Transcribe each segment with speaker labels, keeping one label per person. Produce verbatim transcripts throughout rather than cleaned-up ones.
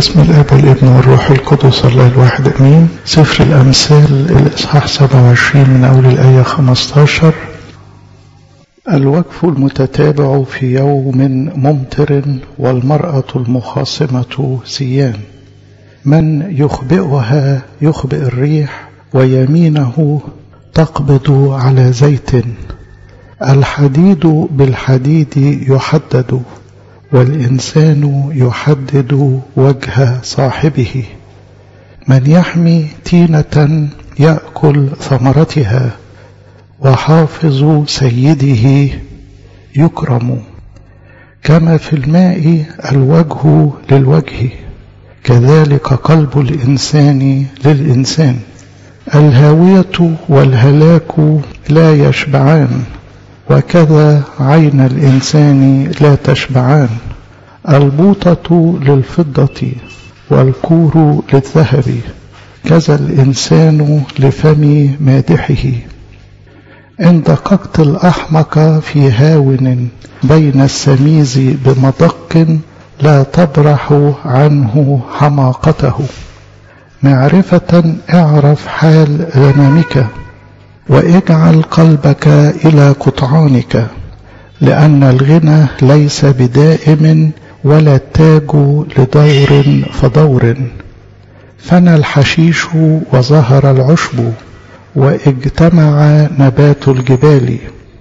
Speaker 1: باسم الاب والابن والروح القدس الله الواحد امين. سفر الامثال الاصحاح سبعة وعشرين من اول الايه خمسة عشر. الوقف المتتابع في يوم ممطر والمرأة المخاصمة سيان. من يخبئها يخبئ الريح ويمينه تقبض على زيت. الحديد بالحديد يحدد والإنسان يحدد وجه صاحبه. من يحمي تينة يأكل ثمرتها وحافظ سيده يكرم. كما في الماء الوجه للوجه كذلك قلب الإنسان للإنسان. الهاوية والهلاك لا يشبعان وكذا عين الإنسان لا تشبعان. البوطة للفضة والكور للذهب كذا الإنسان لفم مادحه. إن دققت الأحمق في هاون بين السميز بمدق لا تبرح عنه حماقته. معرفة اعرف حال غنمك واجعل قلبك إلى قطعانك. لأن الغنى ليس بدائم ولا التاج لدور فدور. فنى الحشيش وظهر العشب واجتمع نبات الجبال.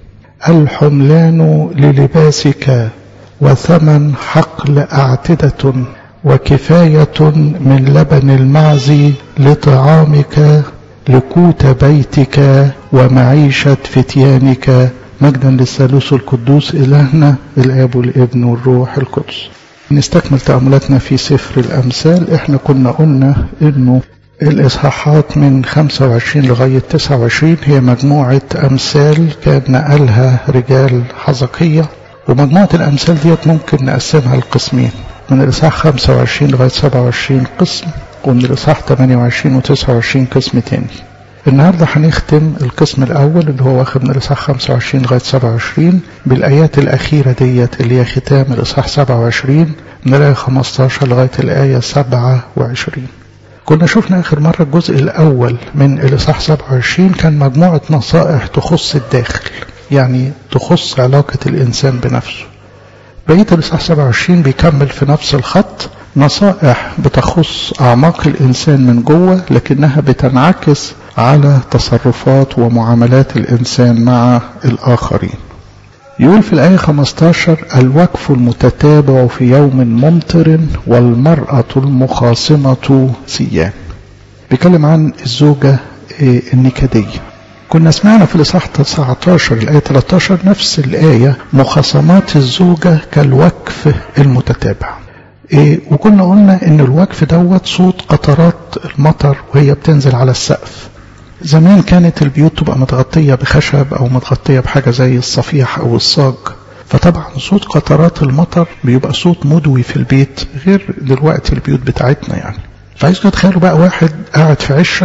Speaker 1: الحملان للباسك وثمن حقل أعتدة وكفاية من لبن المعز لطعامك لقوت بيتك ومعيشة فتيانك. مجدا للثالوث القدوس إلهنا الآب والابن والروح القدس. نستكمل تأملاتنا في سفر الأمثال. احنا كنا قلنا انه الإصحاحات من خمسة وعشرين لغاية تسعة وعشرين هي مجموعة أمثال كان نقلها رجال حزقية، ومجموعة الأمثال ديت ممكن نقسمها لقسمين، من الإصحاح خمسة وعشرين لغاية سبعة وعشرين قسم، ومن الإصحاح ثمانية وعشرين وتسعة وعشرين قسم تاني. النهاردة هنختم القسم الأول اللي هو واخد من الإصحاح خمسة وعشرين لغاية سبعة وعشرين بالآيات الأخيرة ديت اللي هي ختام الإصحاح سبعة وعشرين من الآية خمسة عشر لغاية الآية سبعة وعشرين. كنا شفنا آخر مرة الجزء الأول من الإصحاح سبعة وعشرين كان مجموعة نصائح تخص الداخل، يعني تخص علاقة الإنسان بنفسه. بقية الإصحاح سبعة وعشرين بيكمل في نفس الخط، نصائح بتخص أعماق الإنسان من جوه لكنها بتنعكس على تصرفات ومعاملات الإنسان مع الآخرين. يقول في الآية خمسة عشر: الوقف المتتابع في يوم ممطر والمرأة المخاصمة سيان. بيكلم عن الزوجة النكدية. كنا سمعنا في الإصحاح تسعة عشر الآية ثلاثة عشر نفس الآية، مخاصمات الزوجة كالوقف المتتابع. إيه وكنا قلنا ان الوقف دوت صوت قطرات المطر وهي بتنزل على السقف. زمان كانت البيوت تبقى متغطية بخشب او متغطية بحاجة زي الصفيح او الصاج، فطبعا صوت قطرات المطر بيبقى صوت مدوي في البيت غير دلوقتي البيوت بتاعتنا يعني. فعايزكم تخيلوا بقى واحد قاعد في عشة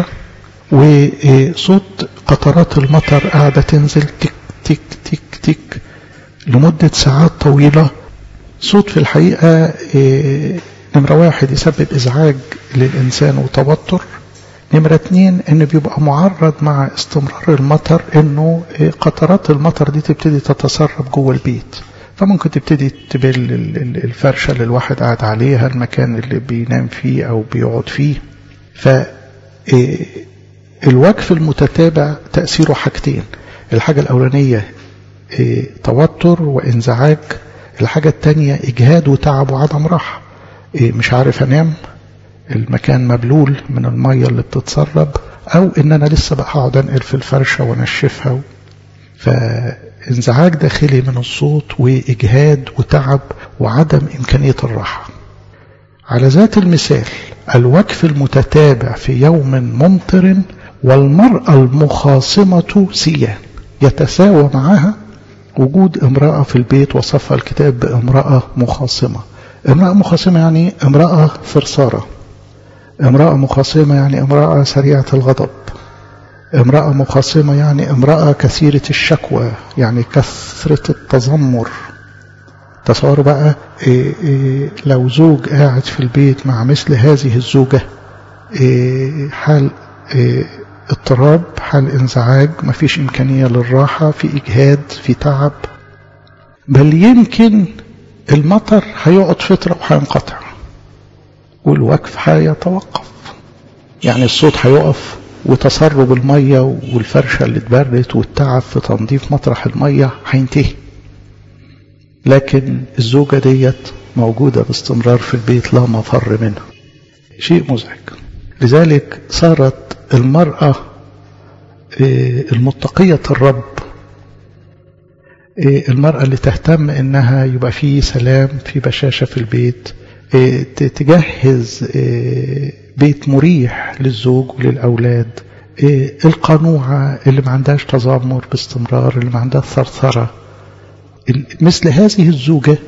Speaker 1: وصوت قطرات المطر قاعدة تنزل تك تك تك تك لمدة ساعات طويلة. صوت في الحقيقة نمرة واحد يسبب إزعاج للإنسان وتوتر. نمرة اتنين إنه بيبقى معرض مع استمرار المطر إنه قطرات المطر دي تبتدي تتسرب جوه البيت، فممكن تبتدي تبل الفرشة اللي الواحد قاعد عليها، المكان اللي بينام فيه أو بيقعد فيه. فالوقف المتتابع تأثيره حاجتين: الحاجة الأولانية توتر وانزعاج، الحاجة التانية إجهاد وتعب وعدم راحة. إيه مش عارف أنام، المكان مبلول من المية اللي بتتسرب، أو إن أنا لسه بقى هقعد أنقل في الفرشة ونشفها. فانزعاج داخلي من الصوت وإجهاد وتعب وعدم إمكانية الراحة. على ذات المثال الوقف المتتابع في يوم ممطر والمرأة المخاصمة سيان، يتساوى معها وجود امرأة في البيت، وصفها الكتاب بامرأة مخاصمة. امرأة مخاصمة يعني امرأة فرصارة، امرأة مخاصمة يعني امرأة سريعة الغضب، امرأة مخاصمة يعني امرأة كثيرة الشكوى، يعني كثرة التذمر، تصوروا بقى إيه إيه لو زوج قاعد في البيت مع مثل هذه الزوجة، إيه حال إيه اضطراب، حال انزعاج، مفيش إمكانية للراحة، في إجهاد، في تعب، بل يمكن المطر هيقعد فترة وهينقطع والوقف هيتوقف، يعني الصوت هيقف وتسرب المية والفرشة اللي اتبردت والتعب في تنظيف مطرح المية هينتهي. لكن الزوجة ديت موجودة باستمرار في البيت لا مفر منها، شيء مزعج. لذلك صارت المرأة المتقية الرب، المرأة اللي تهتم انها يبقى فيه سلام، في بشاشة في البيت، تجهز بيت مريح للزوج وللأولاد، القنوعة اللي ما عندهاش تذمر باستمرار، اللي ما عندها ثرثرة. مثل هذه الزوجة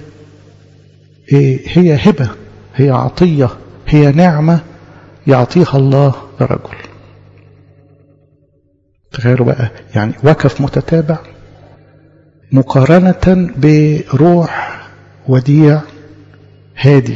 Speaker 1: هي هبة، هي عطية، هي نعمة يعطيها الله لرجل. تخيلوا بقى، يعني وقف متتابع مقارنة بروح وديع هادي،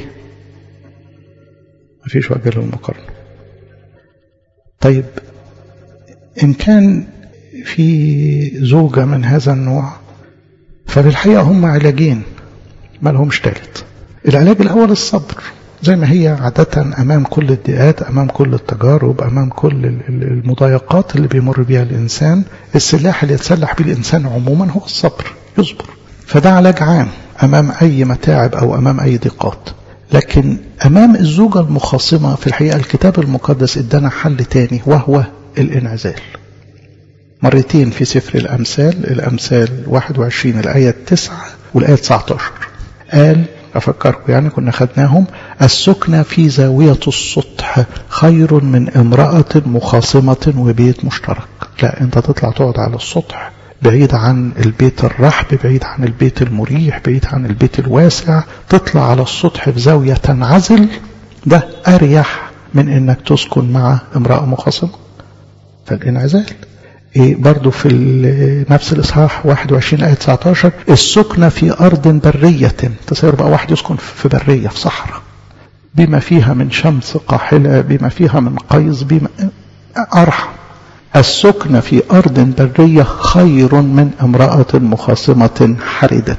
Speaker 1: مفيش وجه للمقارنة. طيب إن كان في زوجة من هذا النوع، فبالحقيقة هم علاجين ما لهمش ثالث. العلاج الأول الصبر، زي ما هي عادة أمام كل الضيقات، أمام كل التجارب، أمام كل المضايقات اللي بيمر بها الإنسان، السلاح اللي يتسلح به الإنسان عموما هو الصبر، يصبر. فده علاج عام أمام أي متاعب أو أمام أي ضيقات. لكن أمام الزوجة المخاصمة في الحقيقة الكتاب المقدس ادانا حل تاني، وهو الانعزال. مرتين في سفر الأمثال، الأمثال واحد وعشرين الآية تسعة والآية تسعة عشر، قال أفكركم يعني كنا خدناهم: السكنة في زاوية السطح خير من امرأة مخاصمة وبيت مشترك. لا، أنت تطلع تقعد على السطح بعيد عن البيت الرحب، بعيد عن البيت المريح، بعيد عن البيت الواسع، تطلع على السطح في زاوية تنعزل، ده أريح من أنك تسكن مع امرأة مخاصمة. فالانعزال إيه برضو في نفس الإصحاح واحد وعشرين آية تسعة عشر: السكنة في أرض برية. تصير بقى واحد يسكن في برية، في صحراء، بما فيها من شمس قاحلة، بما فيها من قيظ، بما أرحم. السكنة في أرض برية خير من امرأة مخاصمة حردة.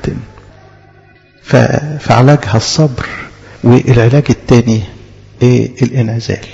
Speaker 1: فعلاجها الصبر، والعلاج الثاني إيه؟ الانعزال.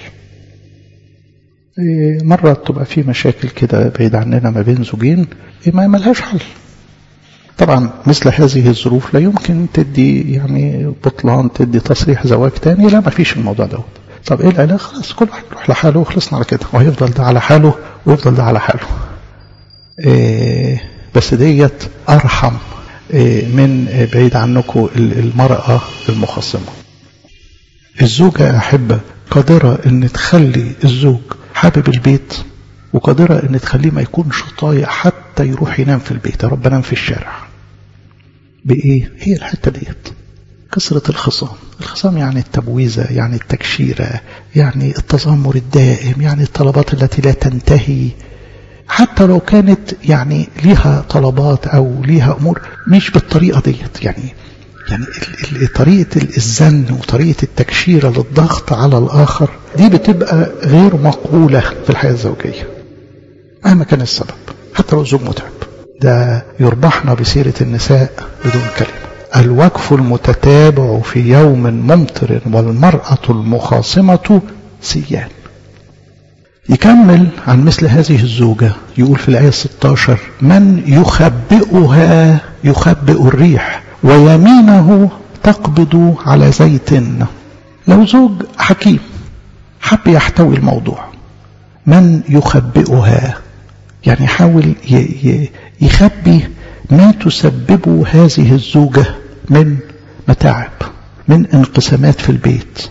Speaker 1: مرة تبقى في مشاكل كده بعيد عننا ما بين زوجين ما ملهاش حل. طبعا مثل هذه الظروف لا يمكن تدي يعني بطلان، تدي تصريح زواج تاني، لا ما فيش الموضوع دوت. طب ايه العلاج؟ خلاص كل واحد يروح لحاله وخلصنا على كده، وهيفضل ده على حاله ويفضل ده على حاله. إيه بس ديت أرحم إيه من بعيد عنكم المرأة المخاصمة. الزوجة أحبة قادرة ان تخلي الزوج حابب البيت، وقادرة ان تخليه ما يكونش طايق حتى يروح ينام في البيت. يا رب انام في الشارع. بايه؟ هي الحتة ديت، كثرة الخصام. الخصام يعني التبويزة، يعني التكشيرة، يعني التذمر الدائم، يعني الطلبات التي لا تنتهي، حتى لو كانت يعني ليها طلبات او ليها امور مش بالطريقة ديت. يعني يعني طريقة الزن وطريقة التكشيرة للضغط على الآخر دي بتبقى غير مقبولة في الحياة الزوجية مهما كان السبب، حتى لو الزوج متعب. ده يربحنا بسيرة النساء بدون كلمة: الوقف المتتابع في يوم ممطر والمرأة المخاصمة سيان. يكمل عن مثل هذه الزوجة يقول في الآية ستة عشر: من يخبئها يخبئ الريح ويمينه تقبض على زيت. لو زوج حكيم حب يحتوي الموضوع، من يخبئها يعني يحاول يخبي ما تسببه هذه الزوجة من متاعب، من انقسامات في البيت،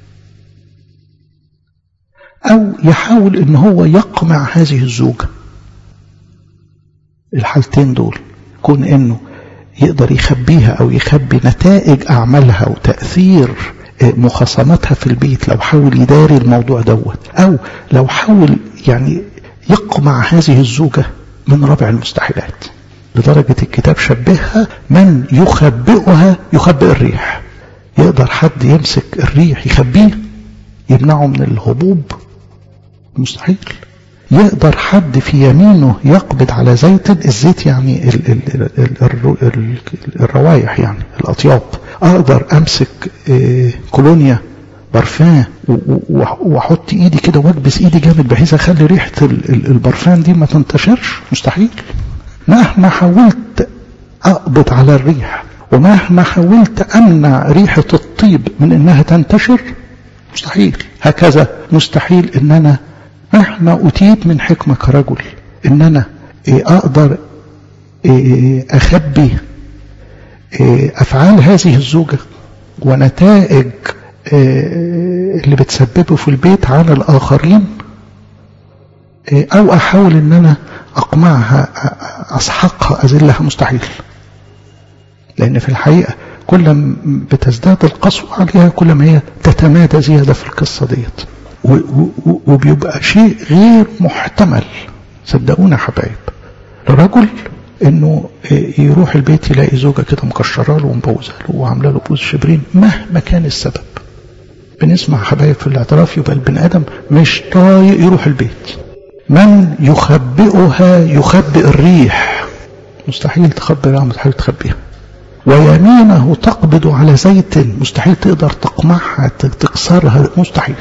Speaker 1: أو يحاول إن هو يقمع هذه الزوجة. الحالتين دول كون إنه يقدر يخبيها أو يخبي نتائج أعمالها وتأثير مخاصمتها في البيت، لو حاول يداري الموضوع دوت، أو لو حاول يعني يقمع هذه الزوجة، من رابع المستحيلات. لدرجة الكتاب شبهها من يخبئها يخبئ الريح. يقدر حد يمسك الريح يخبيه يمنعه من الهبوب؟ مستحيل. يقدر حد في يمينه يقبض على زيت، الزيت يعني ال ال ال ال ال الروايح يعني الأطياب. أقدر أمسك كولونيا برفان وأحط إيدي كده وأكبس إيدي جامد بحيث أخلي ريحة البرفان دي ما تنتشرش؟ مستحيل. مهما حاولت أقبض على الريح ومهما حاولت أمنع ريحة الطيب من إنها تنتشر مستحيل. هكذا مستحيل إن أنا مهما أتيت من حكمة كرجل إن أنا أقدر أخبي أفعال هذه الزوجة ونتائج اللي بتسببه في البيت عن الآخرين، أو أحاول إن أنا أقمعها أسحقها أذلها. مستحيل. لأن في الحقيقة كل ما بتزداد القسوة عليها كل ما هي تتمادى زيادة في القصة ديت، وبيبقى شيء غير محتمل. صدقونا حبايب، الرجل انه يروح البيت يلاقي زوجة كده مكشره له ومبوزه له وعامله له بوز شبرين مهما كان السبب. بنسمع حبايب في الاعتراف يبقى البني ادم مش طايق يروح البيت. من يخبئها يخبئ الريح. مستحيل تخبئ الريح، مستحيل تخبيها. ويمينه تقبض على زيت، مستحيل تقدر تقمعها تكسرها، مستحيل.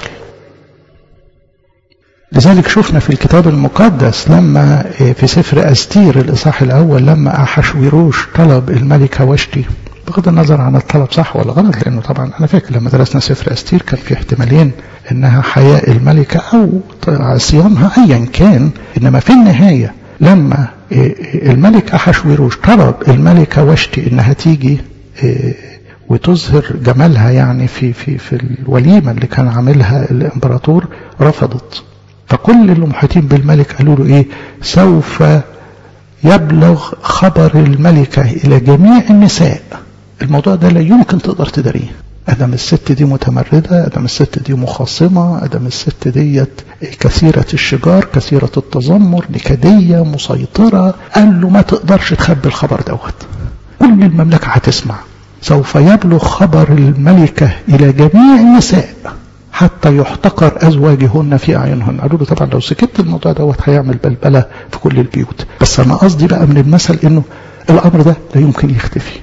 Speaker 1: لذلك شفنا في الكتاب المقدس لما في سفر أستير الإصحاح الأول لما أحشويروش طلب الملكة واشتي، بغض النظر عن الطلب صح ولا غلط، لأنه طبعا أنا فاكر لما درسنا سفر أستير كان في احتمالين إنها حياء الملكة أو عصيانها أيا كان، إنما في النهاية لما الملك أحشويروش طلب الملكة واشتي إنها تيجي وتظهر جمالها يعني في في في الوليمة اللي كان عاملها الإمبراطور، رفضت. فكل اللي محيطين بالملك قالوا له ايه؟ سوف يبلغ خبر الملكة الى جميع النساء. الموضوع ده لا يمكن تقدر تداريه. ادم الست دي متمردة، ادم الست دي مخاصمة، ادم الست ديت كثيرة الشجار، كثيرة التذمر، نكدية، مسيطرة. قال له ما تقدرش تخبي الخبر دوت، كل المملكة هتسمع. سوف يبلغ خبر الملكة الى جميع النساء حتى يحتقر أزواجهن في أعينهن. قالوا له طبعا لو سكت الموضوع دوت هيعمل بلبلة في كل البيوت، بس أنا قصدي بقى من المثل إنه الأمر ده لا يمكن يختفي.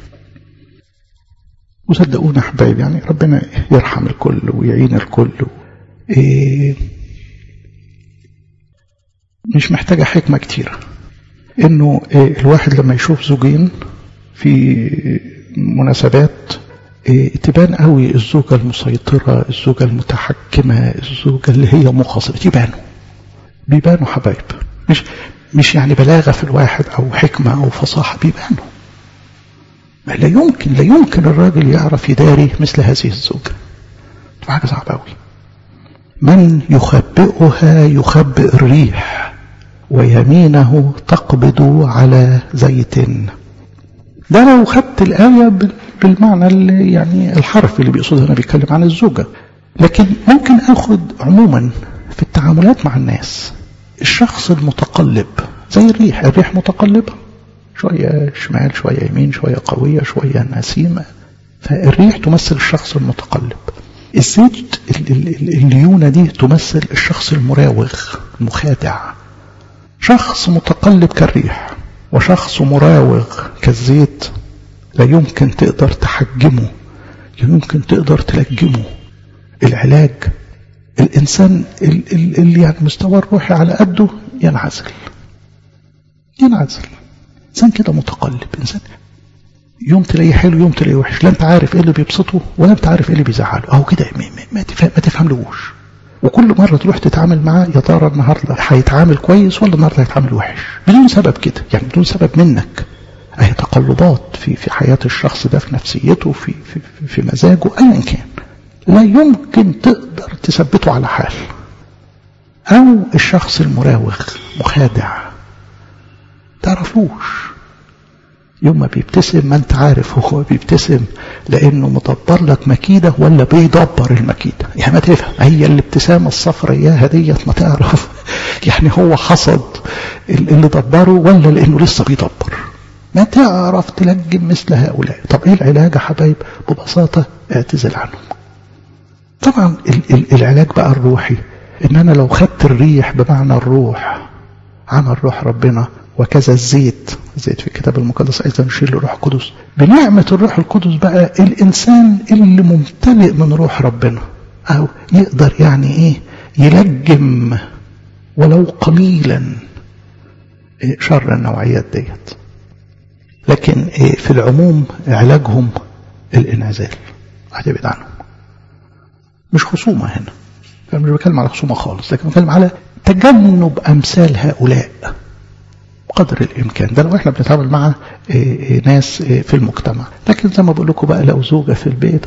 Speaker 1: وصدقونا حبايب يعني ربنا يرحم الكل ويعين الكل. إيه مش محتاجة حكمة كتيرة إنه إيه الواحد لما يشوف زوجين في مناسبات إيه تبان قوي الزوجة المسيطرة، الزوجة المتحكمة، الزوجة اللي هي مخاصمة، يبانوا بيبانوا حبايب. مش مش يعني بلاغة في الواحد أو حكمة أو فصاحة، بيبانوا. لا يمكن لا يمكن الراجل يعرف يداري مثل هذه الزوجة. حاجة صعبة قوي. من يخبئها يخبئ الريح ويمينه تقبض على زيت. ده لو خدت الآية بالمعنى اللي يعني الحرف اللي بيقصدها أنا بيتكلم عن الزوجة، لكن ممكن أخذ عموما في التعاملات مع الناس. الشخص المتقلب زي الريح، الريح متقلبة، شوية شمال شوية يمين، شوية قوية شوية نسيمة. فالريح تمثل الشخص المتقلب. الزيت الليونة دي تمثل الشخص المراوغ المخادع. شخص متقلب كالريح وشخص مراوغ كالزيت لا يمكن تقدر تحجمه، لا يمكن تقدر تلجمه. العلاج الإنسان اللي يعني مستوى الروحي على قده ينعزل ينعزل. إنسان كده متقلب، إنسان يوم تلاقيه حلو يوم تلاقيه وحش، لا أنت عارف إيه اللي بيبسطه ولا أنت عارف إيه اللي بيزعله، أو كده ما تفهم ما تفهملوش. وكل مرة تروح تتعامل معاه يا ترى النهاردة هيتعامل كويس ولا النهاردة هيتعامل وحش، بدون سبب كده، يعني بدون سبب منك. أي تقلبات في في حياة الشخص ده، في نفسيته، في في في مزاجه، أيا كان، لا يمكن تقدر تثبته على حال. أو الشخص المراوغ مخادع، تعرفوش يوم ما بيبتسم ما انت عارف هو بيبتسم لانه مدبر لك مكيدة ولا بيدبر المكيدة. يعني ما تفهم هي الابتسامة الصفرة اياها ديت ما تعرف يعني هو حصد اللي دبره ولا لانه لسه بيدبر. ما تعرف تلجم مثل هؤلاء. طب ايه العلاج يا حبايب؟ ببساطة اعتزل عنهم. طبعا العلاج بقى الروحي، ان انا لو خدت الريح بمعنى الروح عن الروح ربنا، وكذا الزيت، زيت في الكتاب المقدس ايضا يشير للروح القدس، بنعمة الروح القدس بقى الانسان اللي ممتلئ من روح ربنا او يقدر يعني ايه يلجم ولو قليلا شر النوعيات ديت. لكن في العموم علاجهم الانعزال، هتبعد عنهم. مش خصومة هنا، مش بتكلم على خصومة خالص، لكن بتكلم على تجنب أمثال هؤلاء قدر الإمكان. ده لو احنا بنتعامل مع ناس في المجتمع. لكن زي ما بقول لكم بقى، لو زوجة في البيت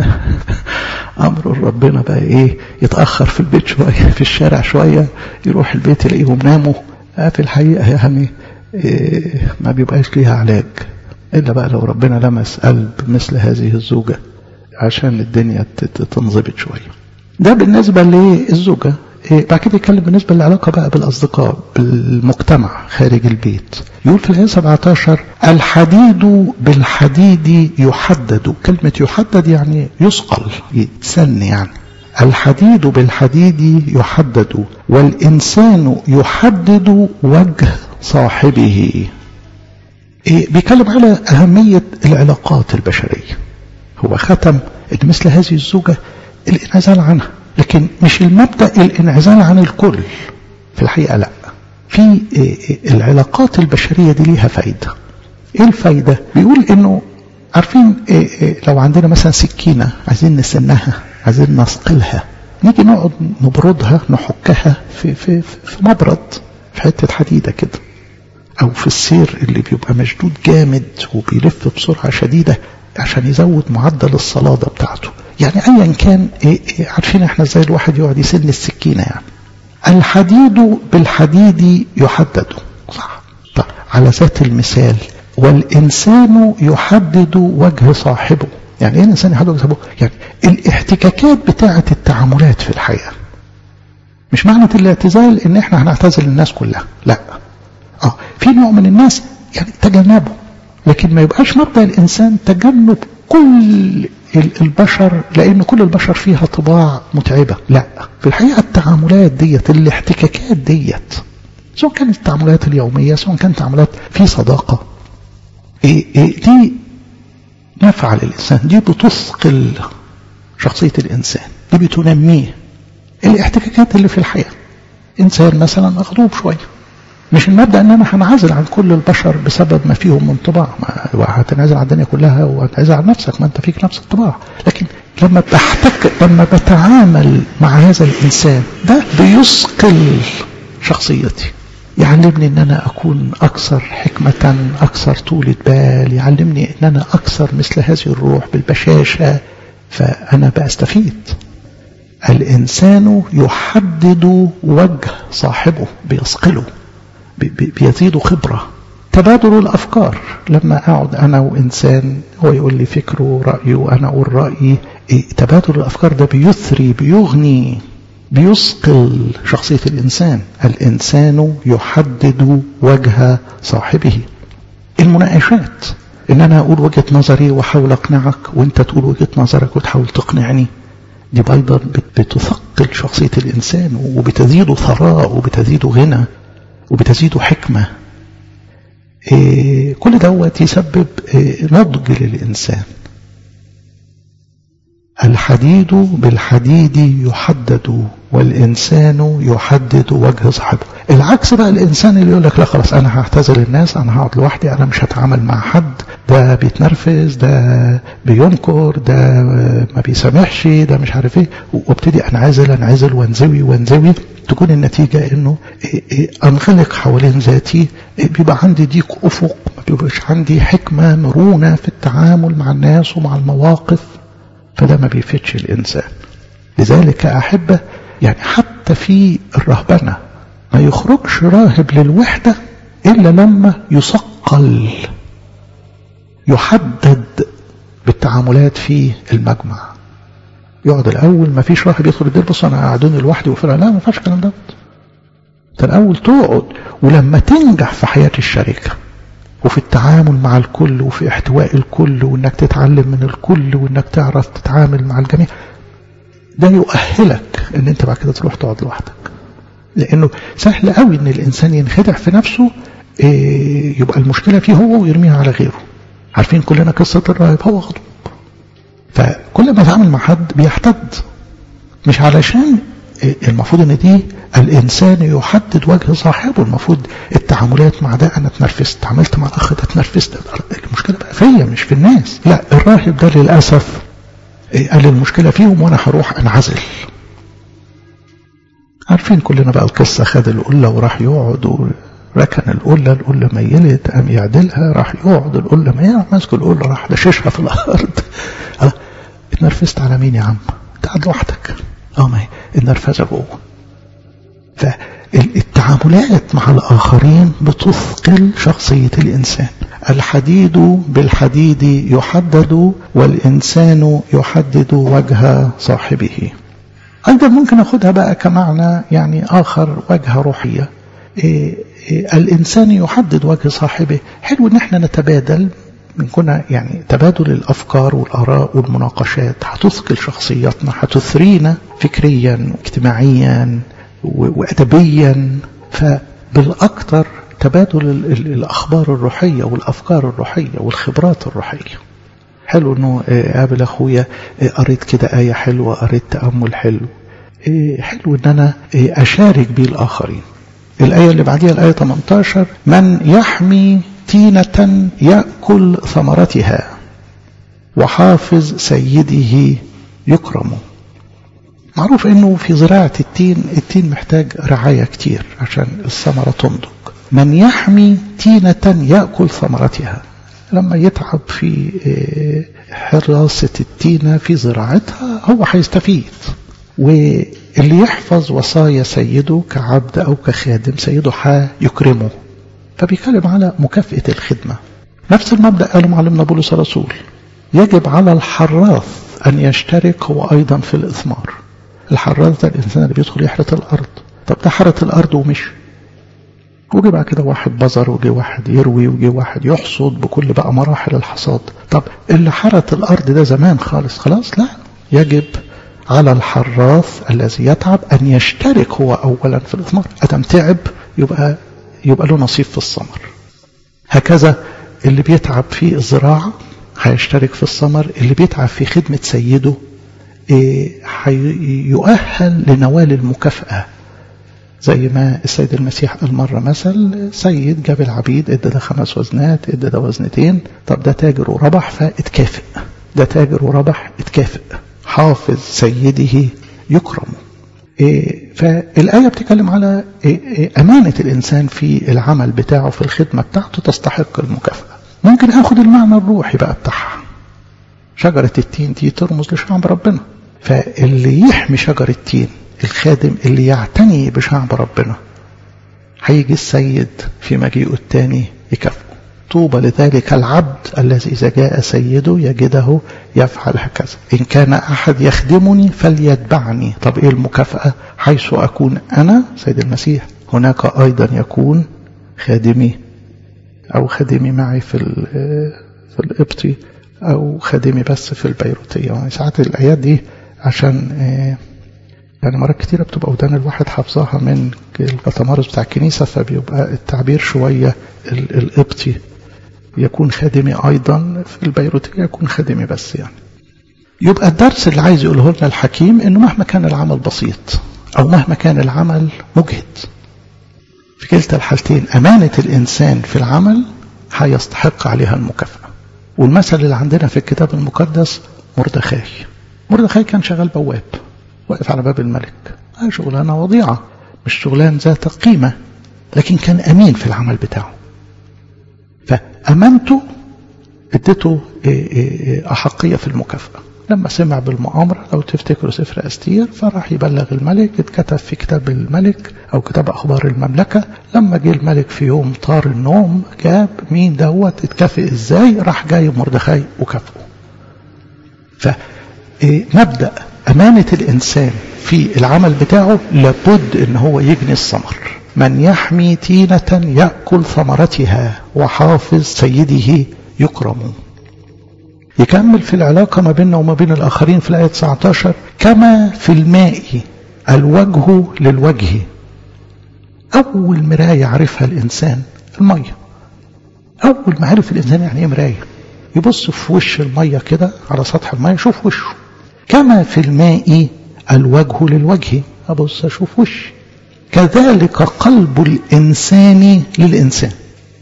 Speaker 1: أمر ربنا بقى إيه، يتأخر في البيت شوية، في الشارع شوية، يروح البيت يلاقيهم ناموا. في الحقيقة يعني ما بيبقاش ليها علاج، إلا بقى لو ربنا لمس قلب مثل هذه الزوجة عشان الدنيا تنضبط شوية. ده بالنسبة للزوجة. بعد كده يتكلم بالنسبة للعلاقة بقى بالأصدقاء، بالمجتمع خارج البيت. يقول في الآية سبعة عشر: الحديد بالحديد يحدد. كلمة يحدد يعني يثقل، يتسن يعني. الحديد بالحديد يحدد، والإنسان يحدد وجه صاحبه. بيتكلم على أهمية العلاقات البشرية. هو ختم ان مثل هذه الزوجة الانعزال عنها، لكن مش المبدأ الانعزال عن الكل. في الحقيقة لا، في العلاقات البشرية دي ليها فايدة. ايه الفايدة؟ بيقول انه عارفين لو عندنا مثلا سكينة عايزين نسنها، عايزين نسقلها، نيجي نقعد نبردها، نحكها في, في, في مبرد، في حتة حديدة كده، او في السير اللي بيبقى مشدود جامد وبيلف بسرعة شديدة عشان يزود معدل الصلادة بتاعته. يعني ايا كان إيه إيه عارفين احنا ازاي الواحد يقعد يسن السكينة يعني. الحديد بالحديد يحدد، صح. طب على ذات المثال، والإنسان يحدد وجه صاحبه. يعني ايه الإنسان يحدد وجه صاحبه؟ يعني الاحتكاكات بتاعة التعاملات في الحياة. مش معنى الاعتزال ان احنا هنعتزل الناس كلها، لا. اه في نوع من الناس يعني تجنبه، لكن ما يبقاش مبدأ الإنسان تجنب كل البشر، لأن كل البشر فيها طباع متعبة. لا، في الحقيقة التعاملات ديت، الاحتكاكات ديت، سواء كانت التعاملات اليومية، سواء كانت تعاملات في صداقة، إيه إيه دي نفع للإنسان، دي بتثقل شخصية الإنسان، دي بتنميه. الاحتكاكات اللي في الحياة، إنسان مثلا مغضوب شوية، مش المبدأ ان انا هنعزل عن كل البشر بسبب ما فيهم من طباع. هتنعزل عن الدنيا كلها وهتنعزل عن نفسك، ما انت فيك نفس الطباع. لكن لما بحتك، لما بتعامل مع هذا الانسان، ده بيثقل شخصيتي، يعلمني ان انا اكون اكثر حكمة، اكثر طولة بال، يعلمني ان انا اكثر مثل هذه الروح بالبشاشة، فانا بستفيد. الانسان يحدد وجه صاحبه، بيثقله، بيزيد خبرة. تبادل الأفكار، لما أقعد أنا وإنسان هو يقول لي فكره ورأيه وأنا أقول رأيي، تبادل الأفكار ده بيثري، بيغني، بيثقل شخصية الإنسان. الإنسان يحدد وجه صاحبه. المناقشات، إن أنا أقول وجهة نظري وأحاول أقنعك وإنت تقول وجهة نظرك وتحاول تقنعني، دي أيضا بتثقل شخصية الإنسان وبتزيد ثراء وبتزيد غنى وبتزيد حكمة. إيه كل دوت يسبب إيه نضج للإنسان. الحديد بالحديد يحدد، والإنسان يحدد وجه صاحبه. العكس بقى، الإنسان اللي يقول لك لا خلاص أنا هعتزل الناس، أنا هقعد لوحدي، أنا مش هتعامل مع حد، ده بيتنرفز، ده بينكر، ده ما بيسامحش، ده مش عارف ايه، وابتدي انعزل انعزل وانزوي وانزوي. تكون النتيجة انه انغلق حوالين ذاتي، بيبقى عندي ضيق افق، ما بيبقاش عندي حكمة مرونة في التعامل مع الناس ومع المواقف، فده ما بيفيدش الانسان. لذلك احبه يعني حتى في الرهبنة ما يخرجش راهب للوحدة الا لما يثقل، يحدد بالتعاملات في المجمع. يقعد الاول، ما فيش راهب يدخل الدير بص انا قاعدوني لوحدي وفرع، لا ما فيش الكلام ده. انت الاول تقعد، ولما تنجح في حياة الشركة وفي التعامل مع الكل وفي احتواء الكل وانك تتعلم من الكل وانك تعرف تتعامل مع الجميع، ده يؤهلك ان انت بعد كده تروح تقعد لوحدك. لانه سهل قوي ان الانسان ينخدع في نفسه، إيه يبقى المشكلة فيه هو ويرميها على غيره. عارفين كلنا قصة الراهب، هو غضوب، فكل ما يتعامل مع حد بيحتد، مش علشان المفروض ان دي الانسان يحدد وجه صاحبه. المفروض التعاملات مع ده، انا اتنرفزت، تعاملت مع الاخ ده اتنرفزت، المشكله بقى فيا مش في الناس. لا، الراهب ده للاسف قال المشكله فيهم وانا هروح انعزل. عارفين كلنا بقى القصه، خد القله وراح يقعد وركن القله، القله ميلت قام يعدلها، راح يقعد القله ميلت، ماسك القله راح دششها في الارض. اتنرفزت على مين يا عم؟ انت قاعد لوحدك. اه ما هي النرفزه جوه. فالتعاملات مع الآخرين بتثقل شخصية الإنسان. الحديد بالحديد يحدد والإنسان يحدد وجه صاحبه. أيضا ممكن أخذها بقى كمعنى يعني آخر، وجه روحية. إيه إيه الإنسان يحدد وجه صاحبه. حلو إن احنا نتبادل، من كنا يعني تبادل الأفكار والآراء والمناقشات هتثقل شخصياتنا، هتثرينا فكريا واجتماعيا وأدبيا. فبالأكثر تبادل الأخبار الروحية والأفكار الروحية والخبرات الروحية. حلو أنه قابل أخويا قريت كده آية حلوة، قريت تأمل حلو، حلو أن أنا أشارك به الآخرين. الآية اللي بعدها الآية ثمانية عشر: من يحمي تينة يأكل ثمرتها وحافظ سيده يكرم. معروف انه في زراعة التين، التين محتاج رعاية كتير عشان الثمرة تنضج. من يحمي تينة يأكل ثمرتها، لما يتعب في حراسة التينة في زراعتها هو هيستفيد. واللي يحفظ وصايا سيده كعبد او كخادم سيده هيكرمه. فبيتكلم على مكافأة الخدمة. نفس المبدأ قاله معلمنا بولس الرسول: يجب على الحراث أن يشترك هو أيضا في الإثمار. الحراث ده الإنسان اللي بيدخل يحرث الأرض. طب ده حرث الأرض ومشي، وجي بعد كده واحد بذر، وجي واحد يروي، وجي واحد يحصد بكل بقى مراحل الحصاد. طب اللي حرث الأرض ده زمان خالص خلاص، لا، يجب على الحراث الذي يتعب أن يشترك هو أولا في الإثمار. أدم تعب يبقى يبقى له نصيب في الثمر. هكذا اللي بيتعب في الزراعة هيشترك في الثمر، اللي بيتعب في خدمة سيده يؤهل لنوال المكافأة. زي ما السيد المسيح قال مرة مثل: سيد جاب العبيد، ادى ده خمس وزنات، ادى ده وزنتين، طب ده تاجر وربح فاتكافئ، ده تاجر وربح اتكافئ، حافظ سيده يكرم. إيه فالآية بتتكلم على إيه إيه أمانة الإنسان في العمل بتاعه، في الخدمة بتاعته تستحق المكافأة. ممكن أخذ المعنى الروحي بقى بتاعها. شجرة التين دي ترمز لشعب ربنا، فاللي يحمي شجرة التين، الخادم اللي يعتني بشعب ربنا، هيجي السيد في مجيئه الثاني يكافئه. طوبى لذلك العبد الذي إذا جاء سيده يجده يفعل هكذا. إن كان أحد يخدمني فليتبعني. طب إيه المكافأة؟ حيث أكون أنا سيد المسيح هناك أيضا يكون خادمي، أو خادمي معي في في القبطي، أو خادمي بس في البيروتية. يعني ساعات الآيات دي عشان يعني مرات كتيرة بتبقى ودان الواحد حافظاها من القطمارس بتاع الكنيسة، فبيبقى التعبير شوية القبطي يكون خادمي أيضا، في البيروتية يكون خادمي بس. يعني يبقى الدرس اللي عايز يقوله لنا الحكيم إنه مهما كان العمل بسيط أو مهما كان العمل مجهد، في كلتا الحالتين أمانة الإنسان في العمل هيستحق عليها المكافأة. والمثل اللي عندنا في الكتاب المقدس مردخاي. مردخاي كان شغال بواب، واقف على باب الملك. شغلانة وضيعة، مش شغلان ذات قيمة، لكن كان أمين في العمل بتاعه. فأمانته ادته أحقية في المكافأة. لما سمع بالمؤامرة، لو تفتكروا سفر أستير، فراح يبلغ الملك، اتكتب في كتاب الملك أو كتاب أخبار المملكة. لما جه الملك في يوم طار النوم، جاب مين دوت اتكافئ ازاي؟ راح جايب مردخاي وكافئه. فمبدأ أمانة الإنسان في العمل بتاعه لابد ان هو يجني الثمر. من يحمي تينة يأكل ثمرتها وحافظ سيده يكرم. يكمل في العلاقة ما بيننا وما بين الآخرين في الآية تسعة عشر كما في الماء الوجه للوجه. أول مراية عرفها الإنسان المية. أول ما عرف الإنسان يعني إيه مراية، يبص في وش المية كده على سطح المية يشوف وشه. كما في الماء الوجه للوجه، أبص أشوف وشي. كذلك قلب الإنسان للإنسان.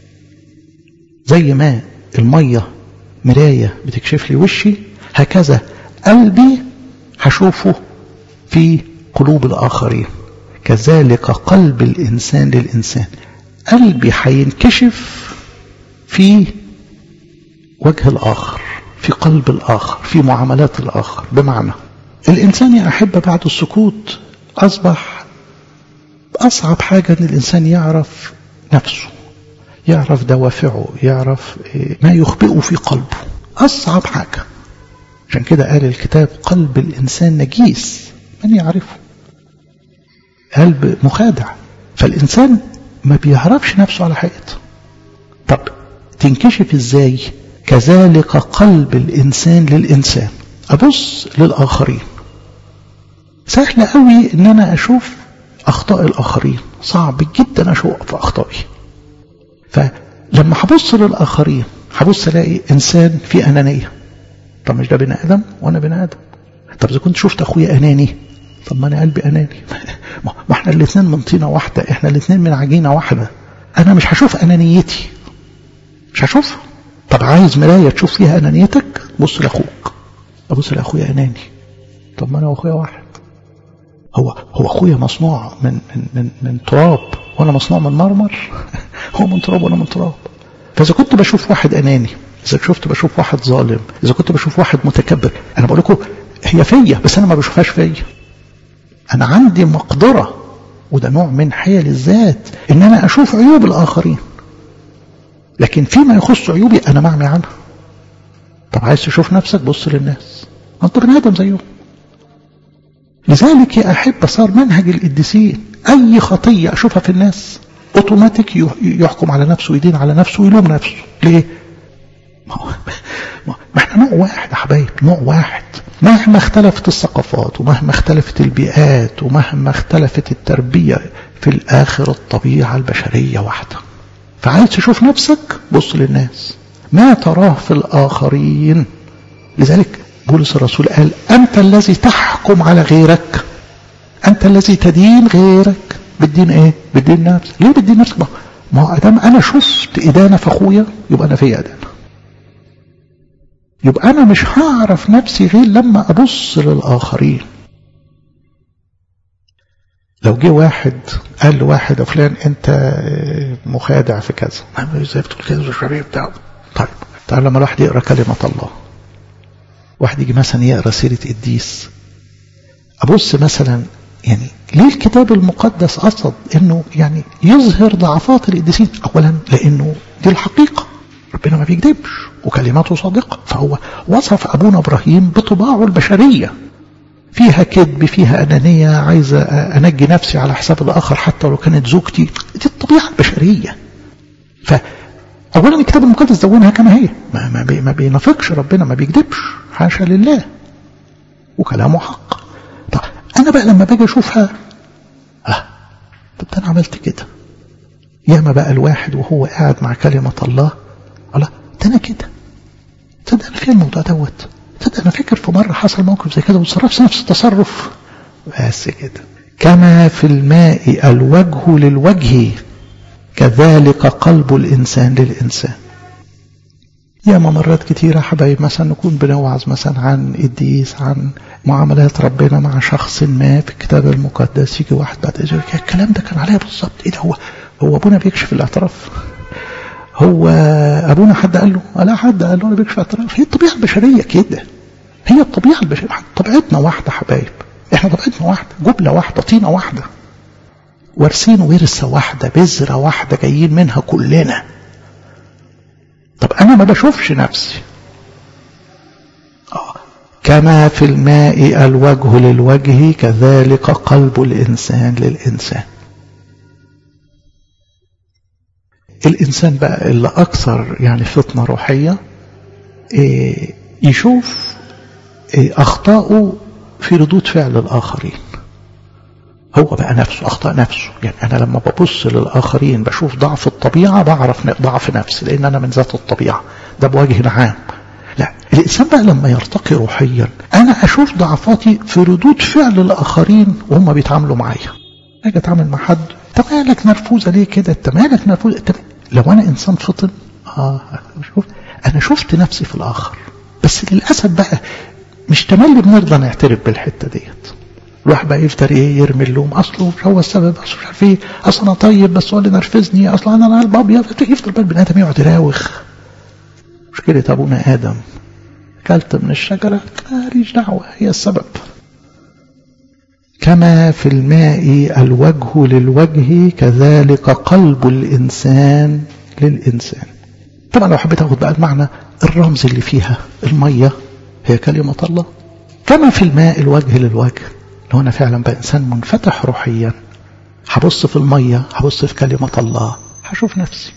Speaker 1: زي ما المية مراية بتكشف لي وشي، هكذا قلبي هشوفه في قلوب الآخرين. كذلك قلب الإنسان للإنسان. قلبي هينكشف في وجه الآخر، في قلب الآخر، في معاملات الآخر. بمعنى الإنسان يا أحبة بعد السكوت أصبح أصعب حاجة أن الإنسان يعرف نفسه، يعرف دوافعه، يعرف ما يخبئه في قلبه. أصعب حاجة. عشان كده قال الكتاب قلب الإنسان نجيس من يعرفه. قلب مخادع. فالإنسان ما بيعرفش نفسه على حقيقته. طب تنكشف إزاي؟ كذلك قلب الإنسان للإنسان. أبص للآخرين. سهل قوي إن أنا أشوف أخطاء الآخرين، صعب جدا أشوف أخطائي. فلما هبص للآخرين هبص ألاقي إنسان في أنانية. طب مش ده بني آدم وأنا بني آدم؟ طب إذا كنت شفت أخويا أناني، طب ما أنا قلبي أناني. ما إحنا الاثنين من طينة واحدة، إحنا الاثنين من عجينة واحدة. أنا مش هشوف أنانيتي، مش هشوفها. طب عايز مراية تشوف فيها أنانيتك؟ بص لأخوك. أبص لأخويا أناني. طب ما أنا وأخويا واحد. هو هو أخويا مصنوع من من من من تراب وأنا مصنوع من مرمر. هو من تراب وأنا من تراب. فإذا كنت بشوف واحد أناني، إذا شفت بشوف واحد ظالم، إذا كنت بشوف واحد متكبر، أنا بقول لكم هي فيا بس أنا ما بشوفهاش فيا. أنا عندي مقدرة، وده نوع من حيل الذات، إن أنا أشوف عيوب الآخرين، لكن فيما يخص عيوبي أنا معمي عنها. طب عايز تشوف نفسك؟ بص للناس، أنت بني آدم زيهم. لذلك يا أحب صار منهج القديسين أي خطية أشوفها في الناس أوتوماتيك يحكم على نفسه ويدين على نفسه ويلوم نفسه. ليه؟ ما احنا نوع واحد يا حبايب، نوع واحد. مهما اختلفت الثقافات ومهما اختلفت البيئات ومهما اختلفت التربية، في الآخر الطبيعة البشرية واحدة. فعايز تشوف نفسك؟ بص للناس، ما تراه في الآخرين. لذلك بولس الرسول قال أنت الذي تحكم على غيرك، أنت الذي تدين غيرك. بالدين إيه؟ بالدين نفسك. ليه بالدين نفسك؟ ما هو أدام أنا شفت إدانة في أخويا يبقى أنا في إدانة، يبقى أنا مش هعرف نفسي غير لما أبص للآخرين. لو جه واحد قال لواحد فلان أنت مخادع في كذا، ما إزاي بتقول كذا الشبيه بتاعه. طيب تعال لما الواحد يقرأ كلمة الله، واحد يجي مثلا يقرأ سيرة قديس، أبص مثلا يعني ليه الكتاب المقدس قصد إنه يعني يظهر ضعفات القديسين؟ أولا لأنه دي الحقيقة، ربنا ما بيكذبش وكلماته صادقة. فهو وصف أبونا إبراهيم بطباعه البشرية، فيها كذب، فيها أنانية، عايزة أنجي نفسي على حساب الآخر حتى لو كانت زوجتي. دي الطبيعة البشرية. فأولا الكتاب المقدس دونها كما هي، ما, ما, بي ما بينافقش ربنا، ما بيكذبش، حاشا لله، وكلامه حق. طب أنا بقى لما باجي أشوفها، آه طب أنا عملت كده. ياما بقى الواحد وهو قاعد مع كلمة الله، الله ده أنا كده، تصدق أنا فيها الموضوع دوت، تصدق أنا فاكر في مرة حصل موقف زي كده وتصرفت نفس التصرف. بس كده. كما في الماء الوجه للوجه كذلك قلب الإنسان للإنسان. ياما مرات كتيرة حبايب مثلا نكون بنوعظ مثلا عن قديس، عن معاملات ربنا مع شخص ما في الكتاب المقدس، يجي واحد بعد يقول الكلام ده كان عليا بالظبط. ايه ده؟ هو هو ابونا بيكشف الاعتراف؟ هو ابونا حد قال له؟ لا حد قال له انا بيكشف الاعتراف. هي الطبيعه البشريه كده، هي الطبيعه البشريه، طبيعتنا واحده حبايب، احنا طبيعتنا واحده، جبله واحده، طينه واحده، وارثين ورثه واحده، بذره واحده، جايين منها كلنا. طب انا ما بشوفش نفسي. آه. كما في الماء الوجه للوجه كذلك قلب الانسان للانسان. الإنسان بقى اللي أكثر يعني فطنة روحية إيه يشوف إيه أخطاؤه في ردود فعل الآخرين. هو بقى نفسه أخطاء نفسه. يعني أنا لما ببص للآخرين بشوف ضعف الطبيعة، بعرف ضعف نفسي لأن أنا من ذات الطبيعة، ده بوجه عام. لا، الإنسان بقى لما يرتقي روحيا أنا أشوف ضعفاتي في ردود فعل الآخرين وهم بيتعاملوا معايا. أجي أتعامل مع حد، طب مالك نرفوزة ليه كده؟ أنت مالك نرفوزة؟ طب لو أنا إنسان فطن آه شوف أنا شفت نفسي في الآخر. بس للأسف بقى مش تملي بنرضى نعترف بالحتة ديت. الواحد بقى يفضل ايه يرمي اللوم، اصله مش هو السبب، اصله مش عارف ايه، اصل انا طيب بس هو اللي نرفزني، اصلا انا قلب ابيض. يفضل بقى البني ادم يقعد يراوغ. مشكله ابونا ادم كلت من الشجره ماليش دعوه، هي السبب. كما في الماء الوجه للوجه كذلك قلب الانسان للانسان. طبعا لو حبيت اخد بقى المعنى الرمز اللي فيها، الميه هي كلمه الله. كما في الماء الوجه للوجه، لو أنا فعلا بقى إنسان منفتح روحيا هبص في المية، هبص في كلمة الله، هشوف نفسي.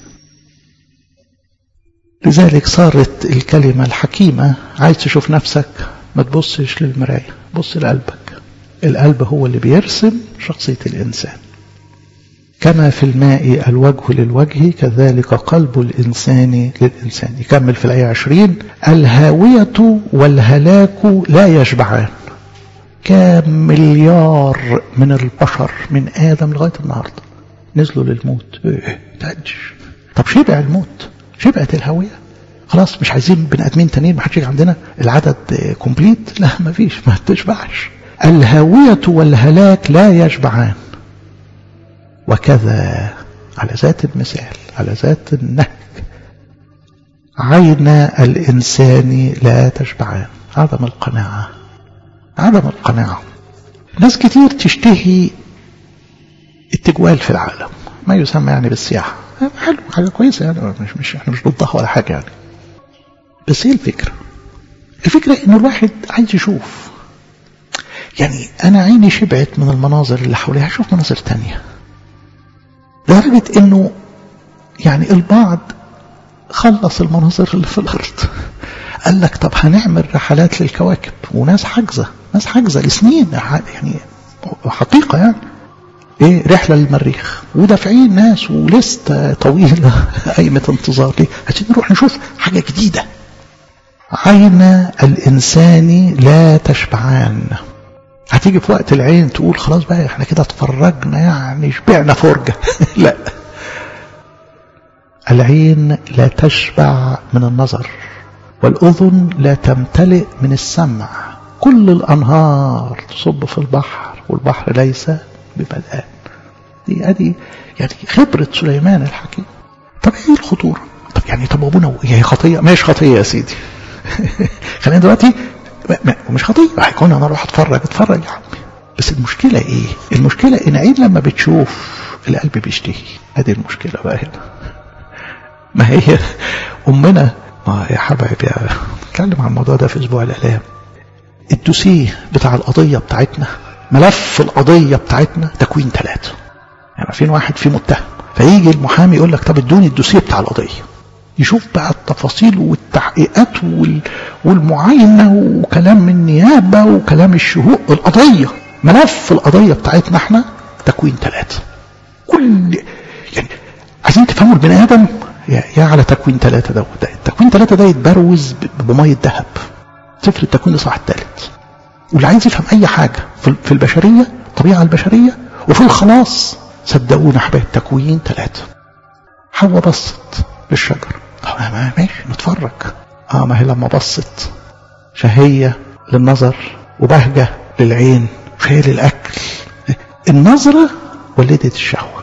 Speaker 1: لذلك صارت الكلمة الحكيمة، عايز تشوف نفسك ما تبصش للمراية، بص لقلبك. القلب هو اللي بيرسم شخصية الإنسان. كما في الماء الوجه للوجه كذلك قلب الإنسان للإنسان. يكمل في الآية عشرين: الهاوية والهلاك لا يشبعان. كام مليار من البشر من آدم لغاية النهاردة نزلوا للموت، تأجش. طب شبع الموت، شبعت الهوية، خلاص مش عايزين بني آدمين تانيين، ما حدش يجي عندنا العدد كومبليت، لا ما فيش، ما تشبعش. الهاوية والهلاك لا يشبعان. وكذا على ذات المثال، على ذات النهج، عين الإنسان لا تشبعان. عدم القناعة، عدم القناعة. ناس كتير تشتهي التجوال في العالم، ما يسمى يعني بالسياحة، حلو، حاجة كويسة يعني، مش مش احنا مش ضدها ولا حاجة يعني. بس ايه الفكرة؟ الفكرة انه الواحد عايز يشوف. يعني انا عيني شبعت من المناظر اللي حواليها، هشوف مناظر تانية. لدرجة انه يعني البعض خلص المناظر اللي في الارض، قال لك طب هنعمل رحلات للكواكب، وناس حجزة، ناس حجزة لسنين يعني، حقيقة يعني ايه، رحلة للمريخ ودافعين ناس ولست طويلة قايمة انتظار ليه عشان نروح نشوف حاجة جديدة. عين الإنسان لا تشبعان. هتيجي في وقت العين تقول خلاص بقى احنا كده اتفرجنا يعني شبعنا فرجة لا، العين لا تشبع من النظر، والأذن لا تمتلئ من السمع. كل الأنهار تصب في البحر والبحر ليس بملآن. دي ادي يعني خبرة سليمان الحكيم. طب ايه الخطورة؟ طب يعني طب ابونا هي خطية؟ مش خطية يا سيدي خلينا دلوقتي مش خطية، هيكون انا اروح اتفرج اتفرج يا عمي. بس المشكلة ايه؟ المشكلة ان عين لما بتشوف القلب بيشتهي. ادي المشكلة بقى هنا. ما هي امنا ما يا حبايبي نتكلم عن الموضوع ده في اسبوع الالام. الدوسيه بتاع القضية بتاعتنا، ملف القضية بتاعتنا تكوين ثلاثة. يعني عارفين واحد فيه متهم، فيجي المحامي يقول لك طب ادوني الدوسيه بتاع القضية، يشوف بقى التفاصيل والتحقيقات وال... والمعاينة وكلام من النيابة وكلام الشهود. القضية ملف القضية بتاعتنا احنا تكوين ثلاثة. كل يعني عايزين تفهموا البني آدم يا على تكوين ثلاثة ده. التكوين ثلاثة ده يتبروز بمية ذهب. سفر التكوين صح الثالث. واللي عايز يفهم أي حاجة في البشرية، الطبيعة البشرية وفي الخلاص، صدقونا حبايب تكوين ثلاثة. حواء بصت للشجر، اه ماشي نتفرج. اه ما هي لما بصت شهية للنظر وبهجة للعين وشهية للأكل، النظرة ولدت الشهوة.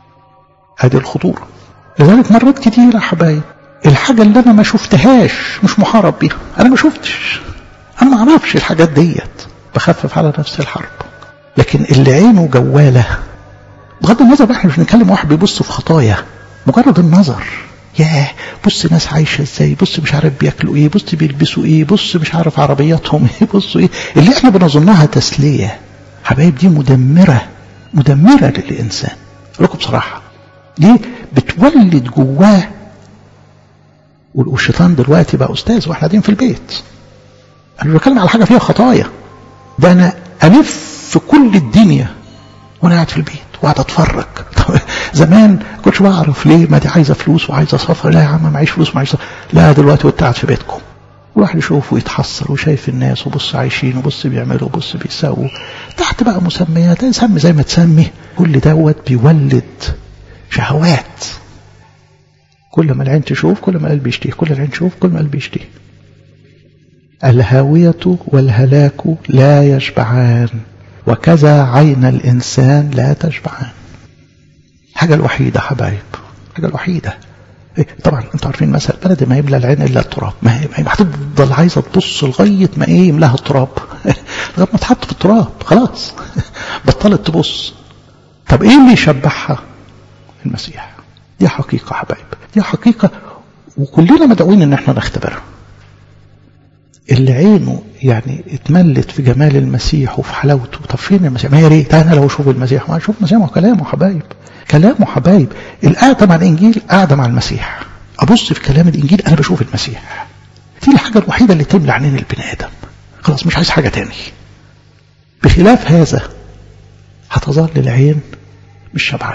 Speaker 1: هذه الخطورة. لذلك مرات كتيرة حبايب الحاجة اللي أنا ما شفتهاش مش محارب بيها، أنا ما شفتش، أنا ما أعرفش الحاجات ديت، بخفف على نفسي الحرب. لكن اللي عينه جوالة، بغض النظر احنا مش بنتكلم واحد بيبص في خطايا، مجرد النظر، ياه بص ناس عايشة ازاي، بص مش عارف بياكلوا ايه، بص بيلبسوا ايه، بص مش عارف عربياتهم ايه، بصوا ايه، اللي احنا بنظنها تسلية حبايب دي مدمرة، مدمرة للإنسان. لكم بصراحة ليه؟ بتولد جواه. والشيطان دلوقتي بقى أستاذ واحنا قاعدين في البيت. أنا بتكلم على حاجة فيها خطايا، ده أنا ألف في كل الدنيا وأنا قاعد في البيت وقاعد أتفرج. زمان كنتش بعرف ليه، ما دي عايزة فلوس وعايزة سفر، لا يا عم معيش فلوس معيش سفر. لا دلوقتي وأنت قاعد في بيتكم الواحد يشوف ويتحسر وشايف الناس وبص عايشين وبص بيعملوا وبص بيسووا تحت بقى مسميات، سمي زي ما تسمي، كل دوت بيولد شهوات. كل ما العين تشوف كل ما القلب يشتهي، كل العين تشوف كل ما القلب يشتهي. الهاوية والهلاك لا يشبعان، وكذا عين الإنسان لا تشبعان. حاجة الوحيدة حبايب، حاجة الوحيدة إيه؟ طبعا انتوا عارفين مثل بلد ما يملى العين الا التراب. ما هي هتفضل عايزه تبص لغايه ما ايه يملاها التراب لغايه ما تحط في التراب خلاص بطلت تبص. طب ايه اللي يشبعها؟ المسيح. دي حقيقه حبايب، دي حقيقه وكلنا مدعوين ان احنا نختبرها. اللي عينه يعني اتملت في جمال المسيح وفي حلاوته، طب فين المسيح؟ ما يا ريت انا لو اشوف المسيح. ما اشوف المسيح وكلامه حبايب، كلامه حبايب. القعده مع الانجيل قاعده مع المسيح، ابص في كلام الانجيل انا بشوف المسيح. دي الحاجه الوحيده اللي تملى عينين البني ادم، خلاص مش عايز حاجه تاني. بخلاف هذا هتظل العين مش شبعانه.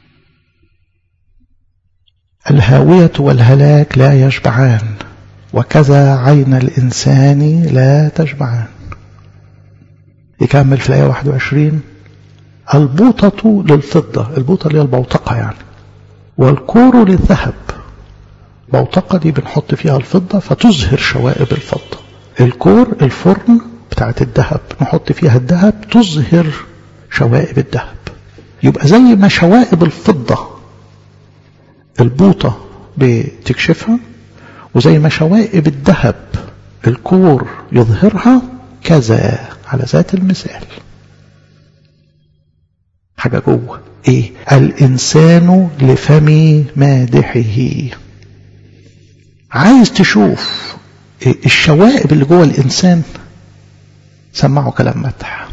Speaker 1: الهاويه والهلاك لا يشبعان، وكذا عين الإنسان لا تشبعان. يكمل في الآية واحد وعشرين: البوطة للفضة، البوطة اللي هي البوتقة يعني، والكور للذهب. بوتقة دي بنحط فيها الفضة فتظهر شوائب الفضة. الكور الفرن بتاعت الذهب نحط فيها الذهب تظهر شوائب الذهب. يبقى زي ما شوائب الفضة البوطة بتكشفها، وزي ما شوائب الذهب الكور يظهرها، كذا على ذات المثال حاجة جوه ايه؟ الإنسان لفم مادحه. عايز تشوف إيه الشوائب اللي جوه الإنسان؟ سمعوا كلام مدح.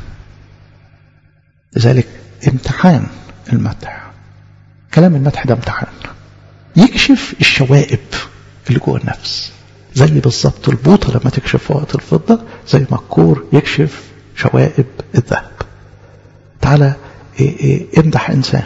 Speaker 1: لذلك امتحان المدح، كلام المدح ده امتحان يكشف الشوائب اللي جوه النفس. زي بالظبط البوطة لما تكشف وقت الفضة، زي ما الكور يكشف شوائب الذهب. تعالى إيه إيه امدح إنسان.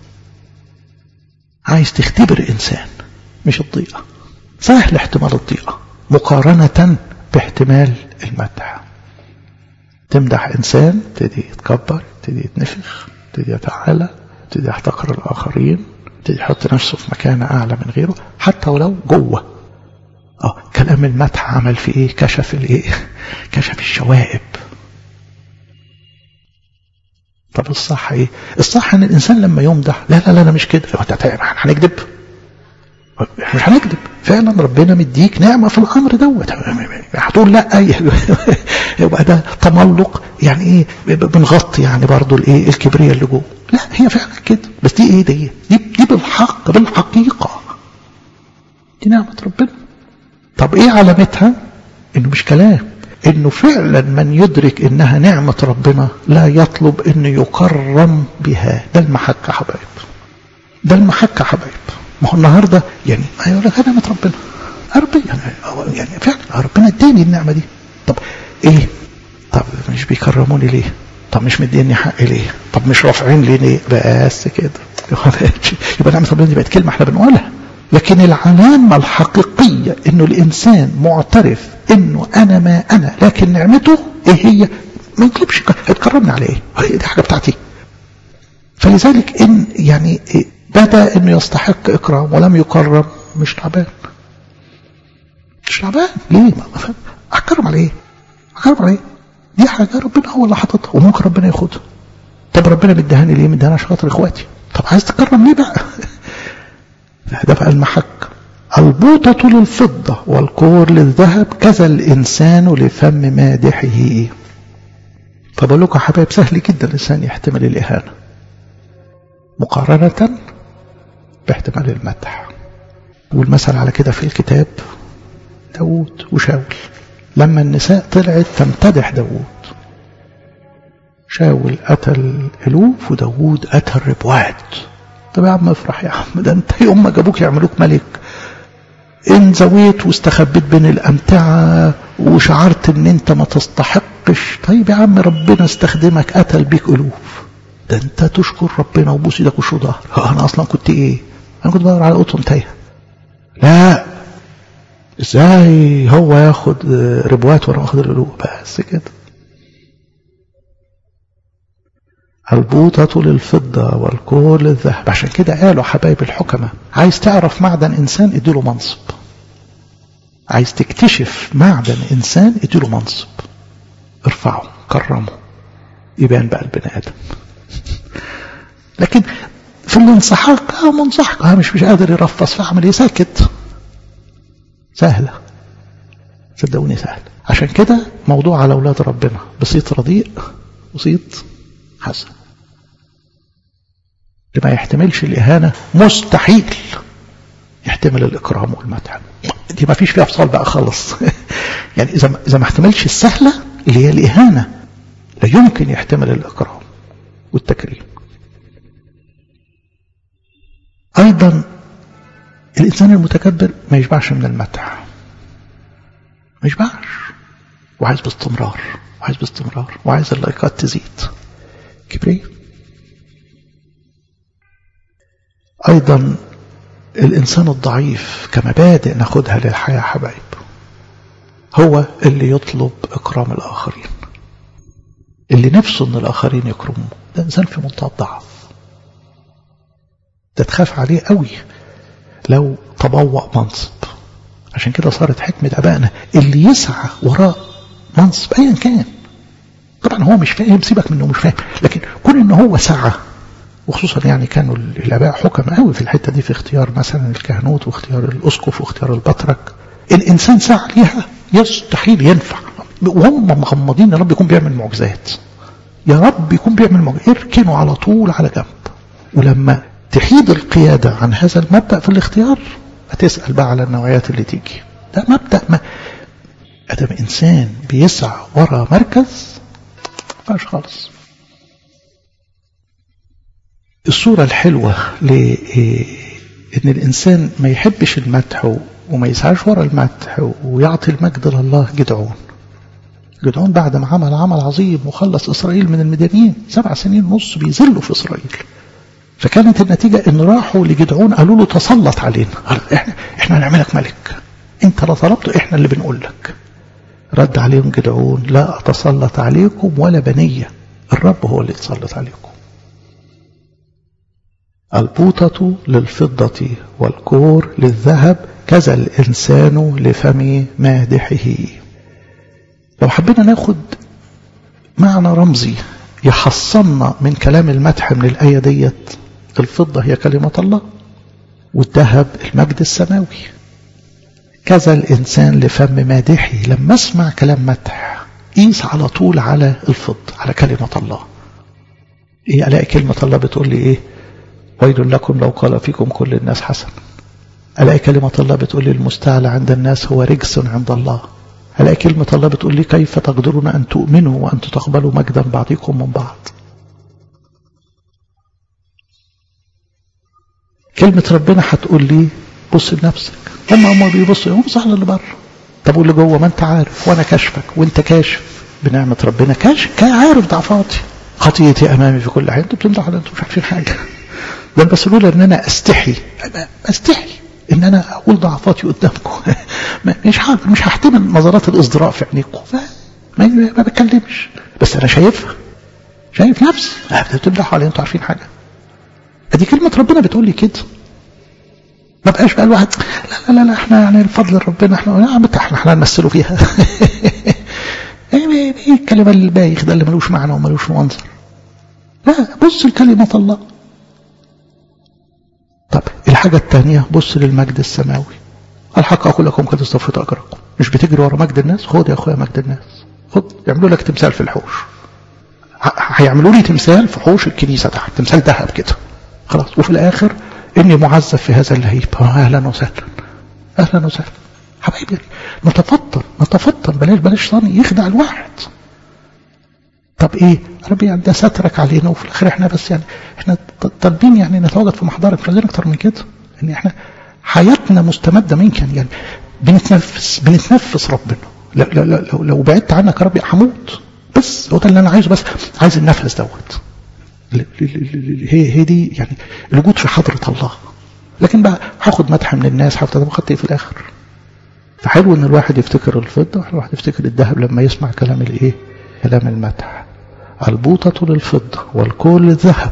Speaker 1: عايز تختبر إنسان مش الضيقة، سهل احتمال الضيقة مقارنة باحتمال المدح. تمدح إنسان تدي يتكبر، تدي يتنفخ، تدي يتعالى، تدي يحتقر الآخرين، تدي يحط نفسه في مكانة أعلى من غيره حتى ولو جوه. اه كلام المدح عمل في ايه؟ كشف الايه؟ كشف الشوائب. طب الصح ايه؟ الصح ان الانسان لما يمدح لا لا لا, لا مش كده، هنكذب؟ مش هنكذب. فعلا ربنا مديك نعمه في الامر دوت، هتقول لا يبقى ده تملق يعني ايه؟ بنغطي يعني برضو الايه؟ الكبرياء اللي جوه. لا هي فعلا كده، بس دي ايه؟ دي دي, دي بالحق بالحقيقه دي نعمه ربنا. طب ايه علامتها؟ انه مش كلام، انه فعلا من يدرك انها نعمة ربنا لا يطلب انه يكرم بها. ده المحكة حبايب، ده المحكة حبايب. ما هو النهاردة يعني ما يقول لك نعمة ربنا ربنا يعني, يعني فعلا ربنا اداني النعمة دي. طب ايه؟ طب مش بيكرموني ليه؟ طب مش مديني حق ليه؟ طب مش رافعين لي ليه؟ بس كده يبقى نعمة ربنا دي بقت كلمة احنا بنقولها. لكن العلامة الحقيقية انه الانسان معترف انه انا ما انا لكن نعمته ايه هي؟ ما يطلبش اتكرمني على ايه؟ دي حاجة بتاعتي. فلذلك ان يعني بدا انه يستحق اكرام ولم يكرم، مش تعبان مش تعبان ليه؟ اكرم على ايه؟ اكرم على ايه؟ دي حاجة ربنا هو اللي حاططها وممكن ربنا ياخدها. طب ربنا مديهاني ليه؟ مديهاني عشان خاطر اخواتي. طب عايز تكرم ليه بقى؟ ده بقى المحك. البوطة للفضة والكور للذهب، كذا الإنسان لفم مادحه. فبقول لكم حبايب سهل جدا الإنسان يحتمل الإهانة مقارنة باحتمال المدح. والمثل على كده في الكتاب داود وشاول. لما النساء طلعت تمتدح داود، شاول قتل الألوف وداود قتل ربوات. طب يا عم افرح يا عم، ده انت يوم ما جابوك يعملوك ملك ان زويت واستخبيت بين الامتعه وشعرت ان انت ما تستحقش. طيب يا عم ربنا استخدمك قتل بيك الوف، ده انت تشكر ربنا وبوس ايدك وشو ظهر. انا اصلا كنت ايه؟ انا كنت بدور على قطن تايه. لا ازاي هو ياخد ربوات وانا اخد الالوف بس كده. البوطة للفضة والكول للذهب. عشان كده قالوا حبايب الحكمة عايز تعرف معدن انسان اديله منصب، عايز تكتشف معدن انسان اديله منصب، ارفعه كرمه يبان بقى البني ادم. لكن في الانسحاق اه منسحق اه مش مش قادر يرفص، فاعمل ايه؟ ساكت. سهلة صدقوني سهلة. عشان كده موضوع على اولاد ربنا بسيط رديء وصيت حسن، لما يحتملش الإهانة مستحيل يحتمل الإكرام والمدح. دي ما فيش فيها فصال بقى خالص. يعني إذا إذا ما احتملش السهلة اللي هي الإهانة لا يمكن يحتمل الإكرام والتكريم. أيضا الإنسان المتكبر ما يشبعش من المدح، ما يشبعش، وعايز باستمرار وعايز باستمرار وعايز اللايكات تزيد. كبرياء. أيضا الإنسان الضعيف كمبادئ ناخدها للحياة حبايب هو اللي يطلب إكرام الآخرين، اللي نفسه أن الآخرين يكرموه. ده إنسان في منتهى الضعف، ده تخاف عليه قوي لو تبوأ منصب. عشان كده صارت حكمة أبائنا اللي يسعى وراء منصب أيا كان، طبعا هو مش فاهم، سيبك منه مش فاهم، لكن كون إنه هو سعى. وخصوصا يعني كانوا الآباء حكم قوي في الحتة دي، في اختيار مثلا الكهنوت واختيار الأسقف واختيار البطرك. الإنسان سعى ليها يستحيل ينفع، وهم مغمضين يا رب يكون بيعمل معجزات، يا رب يكون بيعمل معجزات، اركنوا على طول على جنب. ولما تحيد القيادة عن هذا المبدأ في الاختيار هتسأل بقى على النوعيات اللي تيجي. ده مبدأ ما أدام إنسان بيسعى ورا مركز فاش خالص. الصورة الحلوة لأن الإنسان ما يحبش المدح وما يسعاش ورا المدح ويعطي المجد لله. جدعون جدعون بعد ما عمل عمل عظيم وخلص إسرائيل من المديانين سبع سنين نص بيذلوا في إسرائيل، فكانت النتيجة إن راحوا لجدعون قالوا له تسلط علينا، إحنا إحنا هنعملك ملك، أنت لا طلبته، إحنا اللي بنقول لك. رد عليهم جدعون لا أتسلط عليكم ولا بنية، الرب هو اللي يتسلط عليكم. البوطة للفضة والكور للذهب كذا الإنسان لفم مادحه. لو حبينا ناخد معنى رمزي يحصلنا من كلام المدح من الآية ديت، الفضة هي كلمة الله والذهب المجد السماوي. كذا الإنسان لفم مادحه. لما اسمع كلام مدح قيس على طول على الفضة، على كلمة الله. إيه ألاقي كلمة الله بتقول لي إيه؟ ويل لكم لو قال فيكم كل الناس حسن. ألاقي كلمة الله بتقول لي المستعلى عند الناس هو رجس عند الله. ألاقي كلمة الله بتقول لي كيف تقدرون أن تؤمنوا وأن تقبلوا مجدا بعضكم من بعض. كلمة ربنا هتقول لي بص لنفسك. هم هم بيبصوا هم صح اللي بره، طب واللي جوه ما انت عارف وانا كاشفك وانت كاشف بنعمة ربنا، كاشف عارف ضعفاتي خطيتي امامي في كل حاجه. انتوا بتمدحوا على انتوا مش عارفين حاجه. ده بس الاولى ان انا استحي استحي ان انا اقول ضعفاتي قدامكم. مش حاضر، مش هحتمل نظرات الازدراء في عينيكم، ما ما بتكلمش، بس انا شايفها، شايف نفسي. بتمدحوا على انتوا عارفين حاجه. ادي كلمه ربنا بتقول لي كده. ما بقاش بقى الواحد لا لا لا احنا يعني الفضل ربنا احنا لا احنا احنا نمثله فيها. ايه الكلمه اللي بايخ ده اللي ملوش معنى وملوش منظر. لا بص لكلمه الله. طب الحاجه الثانيه بص للمجد السماوي. الحق اقول لكم قد استوفيت اجركم. مش بتجري ورا مجد الناس؟ خد يا اخويا مجد الناس، خد. يعملوا لك تمثال في الحوش، هيعملوا لي تمثال في حوش الكنيسه تحت، تمثال ذهب كده خلاص، وفي الاخر اني معذب في هذا اللهيب. اهلا وسهلا اهلا وسهلا حبايبي. نتفطن نتفطن، بلاش بلاش صاني يخدع الواحد. طب ايه ربي يعني ده سترك علينا، وفي الاخر احنا بس يعني احنا طالبين يعني نتواجد في محضرك، مش عايزين اكتر من كده. ان احنا حياتنا مستمده منك، يعني, يعني بنتنفس بنتنفس ربنا. لو, لو, لو, لو بعدت عنك يا ربي هموت. بس هو ده اللي انا عايزه، بس عايز النفس دوت. هي هي دي يعني الوجود في حضره الله. لكن بقى هاخد مدح من الناس، هاخد خدت ايه في الاخر؟ فحلو ان الواحد يفتكر الفضه، وحلو الواحد يفتكر الذهب لما يسمع كلام الايه؟ كلام المدح. البوطه للفضه والكل للذهب،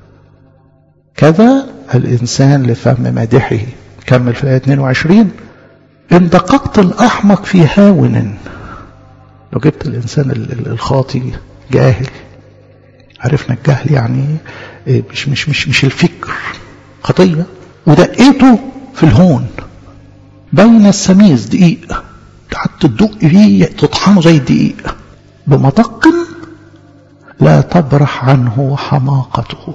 Speaker 1: كذا الانسان لفم مادحه. كمل في الايه اثنين وعشرين. ان دققت الاحمق في هاون، لو جبت الانسان الخاطي جاهل، عرفنا الجهل يعني مش مش مش مش الفكر خطيه، ودقيته في الهون بين السميز دقيق، حتى تدق فيه تطحنه زي الدقيق، بمدق لا تبرح عنه حماقته.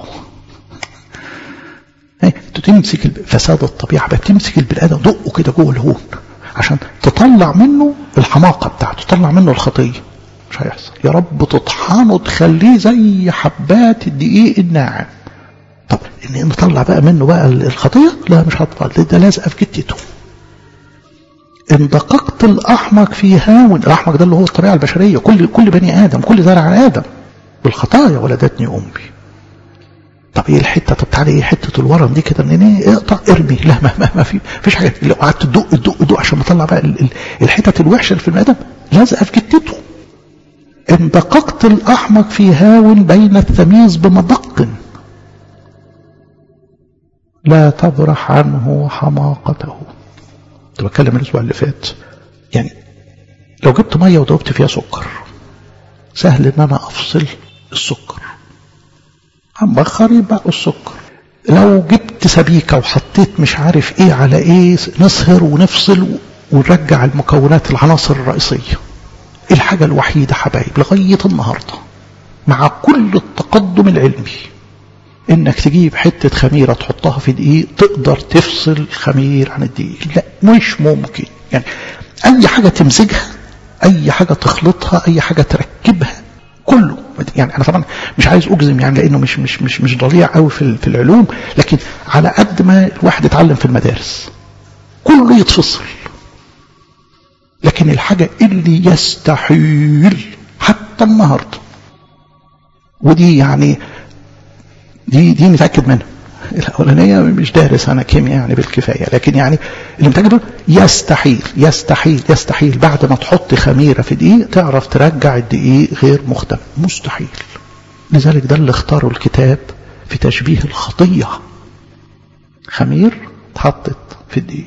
Speaker 1: تمسك فساد الطبيعه بقى، تمسك البني ادم دقه كده جوه الهون عشان تطلع منه الحماقه بتاعته، تطلع منه الخطيه. مش هيحصل. يا رب تطحنه تخليه زي حبات الدقيق الناعم. طب ان نطلع بقى منه بقى الخطيه؟ لا مش هتطلع، ده لازقه في جتته. ان دققت الاحمق في هاون، الاحمق ده اللي هو الطبيعه البشريه، كل كل بني ادم، كل زرع ادم بالخطايا ولدتني امي. طب ايه الحته؟ طب تعالى ايه حته الورم دي كده منين؟ ايه اقطع ارمي. لا ما ما, ما في فيش حاجه. لو قعدت تدق تدق تدق عشان نطلع بقى ال ال الحتت الوحشه اللي في الادم لازقه في جتته. ان دققت الاحمق في هاون بين التمييز بمدق لا تبرح عنه حماقته. كنت بتكلم الاسبوع اللي فات، يعني لو جبت ميه وضربت فيها سكر سهل ان انا افصل السكر، هنبخر يبقى السكر. لو جبت سبيكه وحطيت مش عارف ايه على ايه نصهر ونفصل ونرجع المكونات العناصر الرئيسيه. الحاجه الوحيده حبايب لغايه النهارده مع كل التقدم العلمي انك تجيب حته خميره تحطها في دقيق تقدر تفصل الخمير عن الدقيق. لا مش ممكن. يعني اي حاجه تمزجها، اي حاجه تخلطها، اي حاجه تركبها، كله. يعني انا طبعا مش عايز اجزم يعني لانه مش مش مش مش ضليع قوي في في العلوم، لكن على قد ما الواحد اتعلم في المدارس كله يتفصل. لكن الحاجه اللي يستحيل حتى النهارده، ودي يعني دي دي متاكد منها. الاولانيه مش دارس انا كيمياء يعني بالكفايه، لكن يعني اللي متاكد يستحيل يستحيل يستحيل بعد ما تحط خميره في دقيق تعرف ترجع الدقيق غير مختم. مستحيل. لذلك ده اللي اختاروا الكتاب في تشبيه الخطيه. خمير اتحطت في الدقيق.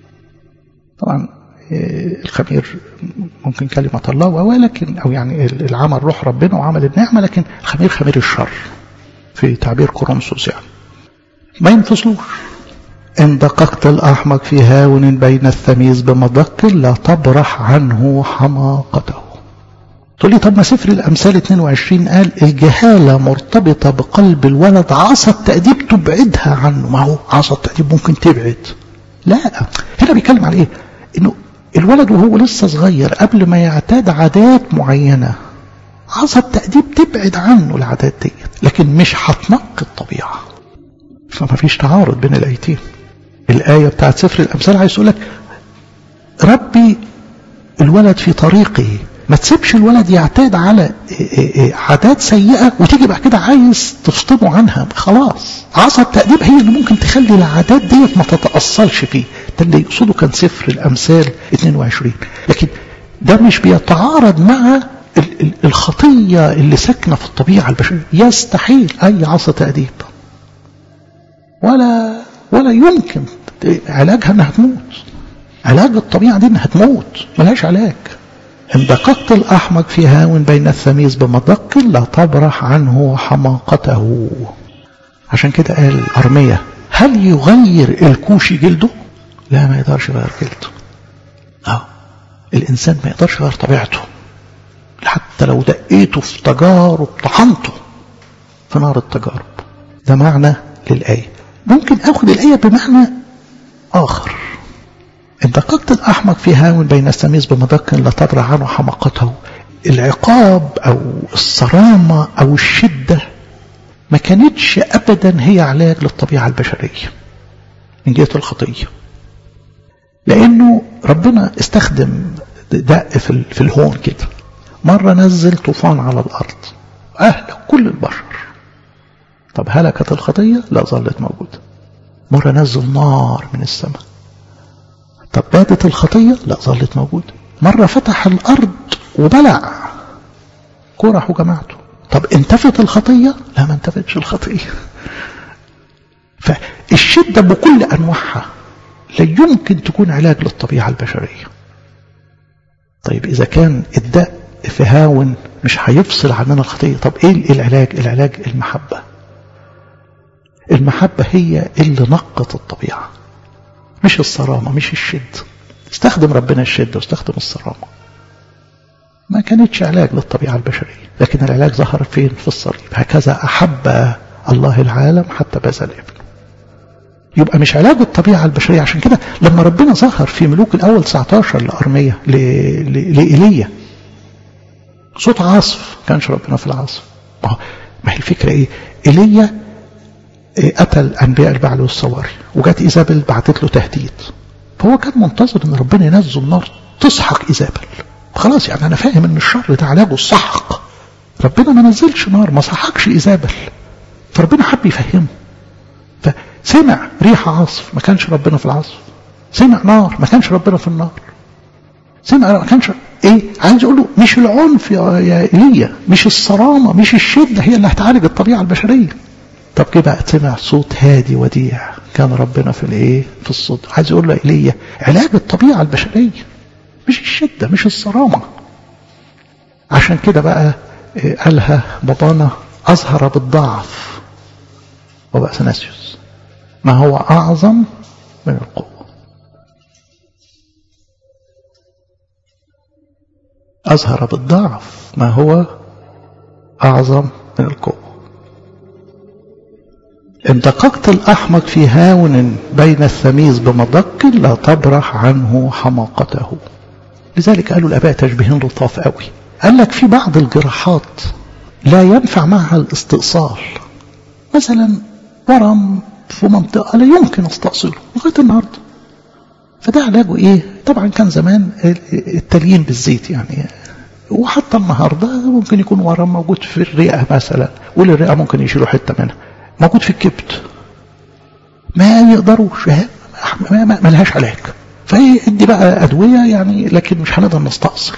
Speaker 1: طبعا الخمير ممكن كلمه الله ولكن او يعني العمل روح ربنا وعمل النعمه، لكن الخمير خمير الشر في تعبير كورنثوس يعني ما ينفصلوش. ان دققت الاحمق في هاون بين التمييز بمدق لا تبرح عنه حماقته. تقول لي طب ما سفر الامثال اثنين وعشرين قال الجهاله مرتبطه بقلب الولد، عصا التأديب تبعدها عنه. ما هو عصا التأديب ممكن تبعد. لا هنا بيتكلم على ايه؟ انه الولد وهو لسه صغير قبل ما يعتاد عادات معينه عصا التأديب تبعد عنه العادات دي، لكن مش هتنقي الطبيعه. فما فيش تعارض بين الايتين. الايه بتاعت سفر الامثال عايز يقول لك ربي الولد في طريقه، ما تسيبش الولد يعتاد على عادات سيئه وتيجي بعد كده عايز تفطمه عنها. خلاص عصا التأديب هي اللي ممكن تخلي العادات ديت ما تتأصلش فيه. ده اللي يقصده كان سفر الامثال اثنين وعشرين. لكن ده مش بيتعارض مع الخطيه اللي ساكنه في الطبيعه البشريه. يستحيل اي عصا تأديب، ولا ولا يمكن علاجها انها تموت. علاج الطبيعه دي انها تموت، ملهاش علاج. ان دققت الاحمق في هاون بين التمييز بمدق لا تبرح عنه حماقته. عشان كده قال ارميا هل يغير الكوشي جلده؟ لا ما يقدرش يغير جلده. اه الانسان ما يقدرش يغير طبيعته حتى لو دقيته في تجارب طحنته في نار التجارب. ده معنى للايه. ممكن اخذ الايه بمعنى اخر. ان دققت الاحمق في هاون بين التمييز بمدق لا تبرح عنه حماقته. العقاب أو الصرامة أو الشدة ما كانتش أبدا هي علاج للطبيعة البشرية من جهة الخطية، لأنه ربنا استخدم دق في الهون كده. مرة نزل طوفان على الأرض أهلك كل البشر، طب هلكت الخطية؟ لا، ظلت موجودة. مرة نزل نار من السماء، طب بادت الخطية؟ لا، ظلت موجودة. مرة فتح الأرض وبلع كورح وجماعته، طب انتفت الخطية؟ لا، ما انتفتش الخطية. فالشدة بكل أنواعها لا يمكن تكون علاج للطبيعة البشرية. طيب إذا كان الدق في هاون مش هيفصل عننا الخطية، طب إيه العلاج؟ العلاج المحبة. المحبة هي اللي نقت الطبيعة، مش الصرامة، مش الشد. استخدم ربنا الشدة واستخدم الصرامة، ما كانتش علاج للطبيعة البشرية، لكن العلاج ظهر فين؟ في الصليب. هكذا أحب الله العالم حتى بذل ابنه. يبقى مش علاج الطبيعة البشرية. عشان كده لما ربنا ظهر في ملوك الأول تسعة عشر لأرمية لإيليا صوت عاصف، كانش ربنا في العاصف. ما هي الفكرة إيه؟ إيليا قتل أنبياء البعل والصواري، وجات إيزابل بعتت له تهديد، فهو كان منتظر ان ربنا ينزل نار تسحق إيزابل. خلاص يعني انا فاهم ان الشر ده علاجه السحق. ربنا ما نزلش نار، ما سحقش إيزابل، فربنا حب يفهمه. فسمع ريح عاصف، ما كانش ربنا في العاصف. سمع نار، ما كانش ربنا في النار. سمع ما كانش ايه. عايز اقول له مش العنف يا ايليا، مش الصرامه، مش الشده هي اللي هتعالج الطبيعه البشريه. طب كده بقى سمع صوت هادي وديع، كان ربنا في الايه؟ في الصوت. عايز اقول له ايليا علاج الطبيعه البشريه مش الشده، مش الصرامه. عشان كده بقى قالها بابانا اظهر بالضعف وبقى اثناسيوس ما هو اعظم من القوه. أظهر بالضعف ما هو أعظم من القوة. إن دققت الأحمق في هاون بين الثميز بمدق لا تبرح عنه حماقته. لذلك قالوا الآباء تشبيهين لطاف قوي. قال لك في بعض الجراحات لا ينفع معها الاستئصال. مثلا ورم في منطقة لا يمكن استأصله لغاية النهاردة، فده علاجه ايه؟ طبعا كان زمان التليين بالزيت يعني، وحتى النهارده ممكن يكون ورم موجود في الرئه مثلا، والرئه ممكن يشيلوا حته منها، موجود في الكبد، ما يقدروش، ما, ما, ما لهاش علاج، فيدي بقى ادويه يعني، لكن مش هنقدر نستأصل.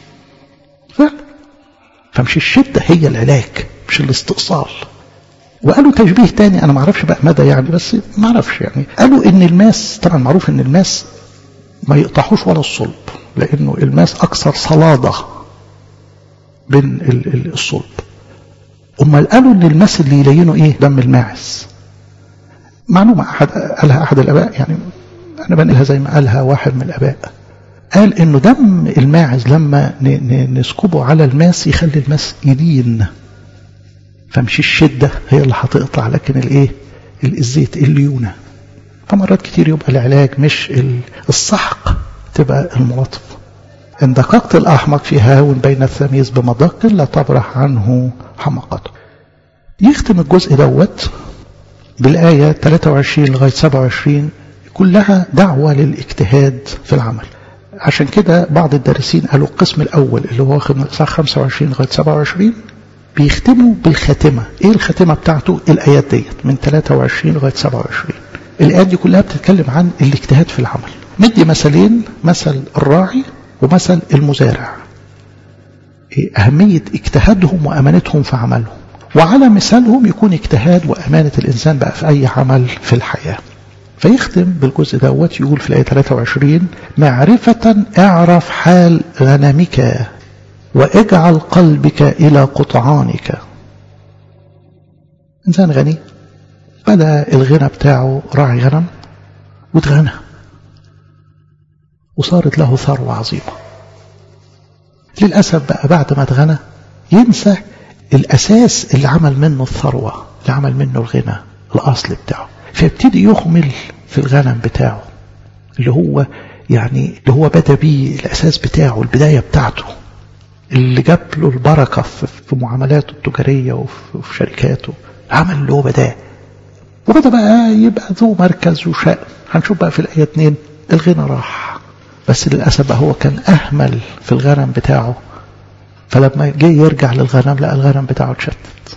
Speaker 1: فمش الشده هي العلاج، مش الاستئصال. وقالوا تشبيه تاني انا ما اعرفش بقى مدى يعني، بس ما اعرفش يعني، قالوا ان الماس، طبعا معروف ان الماس ما يقطعوش ولا الصلب، لانه الماس اكثر صلادة بين الصلب. امال قالوا ان الماس اللي يلينه ايه؟ دم الماعز. معلومة احد قالها احد الاباء يعني، انا بنقلها زي ما قالها واحد من الاباء، قال انه دم الماعز لما نسكبه على الماس يخلي الماس يلين، فمش الشدة هي اللي هتقطع، لكن الايه؟ الزيت، الليونة. فمرات كتير يبقى العلاج مش السحق، تبقى الملاطف. إن دققت الأحمق في هاون بين الثميز بمدق لا تبرح عنه حماقته. يختم الجزء دوت بالآية ثلاثة وعشرين لغاية سبعة وعشرين، كلها دعوة للاجتهاد في العمل. عشان كده بعض الدارسين قالوا القسم الأول اللي هو واخد من الإصحاح خمسة وعشرين لغاية سبعة وعشرين بيختموا بالخاتمة. ايه الخاتمة بتاعته؟ الآيات ديت من ثلاثة وعشرين لغاية سبعة وعشرين. الآيات دي كلها بتتكلم عن الاجتهاد في العمل. مدي مثلين، مثل الراعي ومثل المزارع، إيه أهمية اجتهادهم وأمانتهم في عملهم، وعلى مثالهم يكون اجتهاد وأمانة الإنسان بقى في أي عمل في الحياة. فيختم بالجزء دوت يقول في الآية ثلاثة وعشرين: معرفة اعرف حال غنمك واجعل قلبك إلى قطعانك. إنسان غني بدأ الغنى بتاعه راعي غنم واتغنى وصارت له ثروة عظيمة. للأسف بقى بعد ما اتغنى ينسى الأساس اللي عمل منه الثروة، اللي عمل منه الغنى، الأصل بتاعه، فيبتدي يخمل في الغنم بتاعه اللي هو يعني اللي هو بدأ بيه الأساس بتاعه، البداية بتاعته. اللي جاب له البركة في معاملاته التجارية وفي شركاته، العمل اللي هو بداه، وبدأ بقى يبقى ذو مركز وشأن. هنشوف بقى في الآية اتنين الغنى راح، بس للأسف بقى هو كان أهمل في الغنم بتاعه، فلما جه يرجع للغنم لقى الغنم بتاعه اتشتت.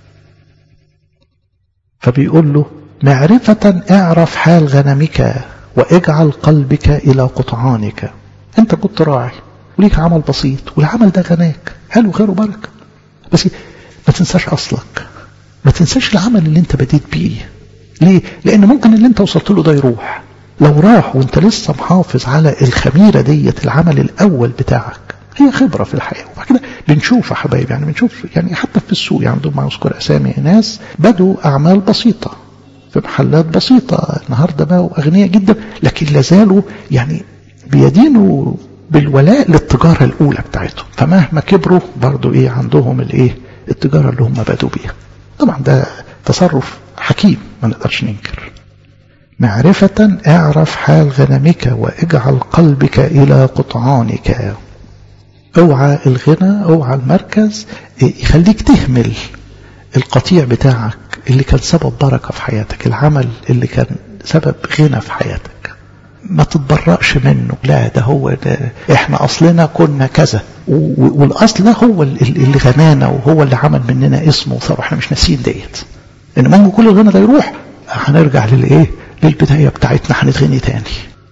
Speaker 1: فبيقول له معرفة اعرف حال غنمك واجعل قلبك إلى قطعانك. انت كنت راعي وليك عمل بسيط والعمل ده غناك، حلو خير وبركة، بس ما تنساش أصلك، ما تنساش العمل اللي انت بديت بيه. ليه؟ لأن ممكن اللي انت وصلت له ده يروح. لو راح وانت لسه محافظ على الخميرة ديت، العمل الأول بتاعك، هي خبرة في الحياة. وبعد كده بنشوف يا حبايبي، يعني بنشوف يعني حتى في السوق، يعني بدون ما نذكر أسامي ناس بدوا أعمال بسيطة في محلات بسيطة، النهاردة بقوا أغنياء جدا، لكن لازالوا يعني بيدينوا بالولاء للتجارة الأولى بتاعتهم. فمهما كبروا برضو إيه عندهم الإيه التجارة اللي هم بدوا بيها. طبعا ده تصرف حكيم ما نقدرش ننكر. معرفة اعرف حال غنمك واجعل قلبك إلى قطعانك. اوعى الغنى، اوعى المركز يخليك تهمل القطيع بتاعك اللي كان سبب بركة في حياتك، العمل اللي كان سبب غنى في حياتك. ما تتبرأش منه، لا ده هو ده احنا اصلنا كنا كذا، والاصل هو اللي غنانا وهو اللي عمل مننا اسمه وثروه. احنا مش ناسيين ديت ان ممكن كل الغنى ده يروح، هنرجع للايه للبداية بتاعتنا، هنتغني تاني.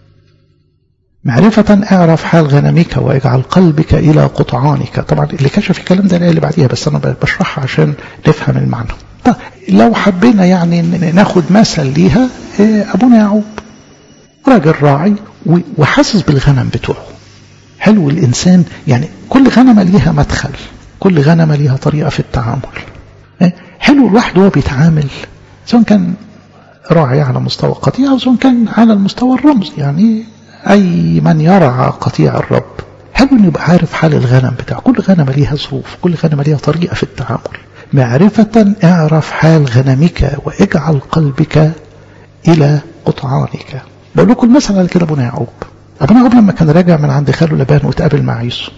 Speaker 1: معرفة اعرف حال غنمك واجعل قلبك إلى قطعانك. طبعا اللي كشف الكلام ده الآية اللي بعديها، بس أنا بشرحها عشان نفهم المعنى. طيب لو حبينا يعني ناخد مثل ليها، أبونا يعقوب راجل راعي وحاسس بالغنم بتوعه. حلو الإنسان، يعني كل غنمة ليها مدخل، كل غنمة ليها طريقة في التعامل. حلو الواحد وهو بيتعامل، سواء كان راعي على مستوى قطيع أو سواء كان على المستوى الرمزي، يعني أي من يرعى قطيع الرب، حلو أن يبقى عارف حال الغنم بتاعه. كل غنمة ليها ظروف، كل غنمة ليها طريقة في التعامل. معرفة اعرف حال غنمك واجعل قلبك إلى قطعانك. بقول لكم المثل على كده أبونا يعقوب. أبونا يعقوب لما كان راجع من عند خاله لبان وتقابل مع عيسو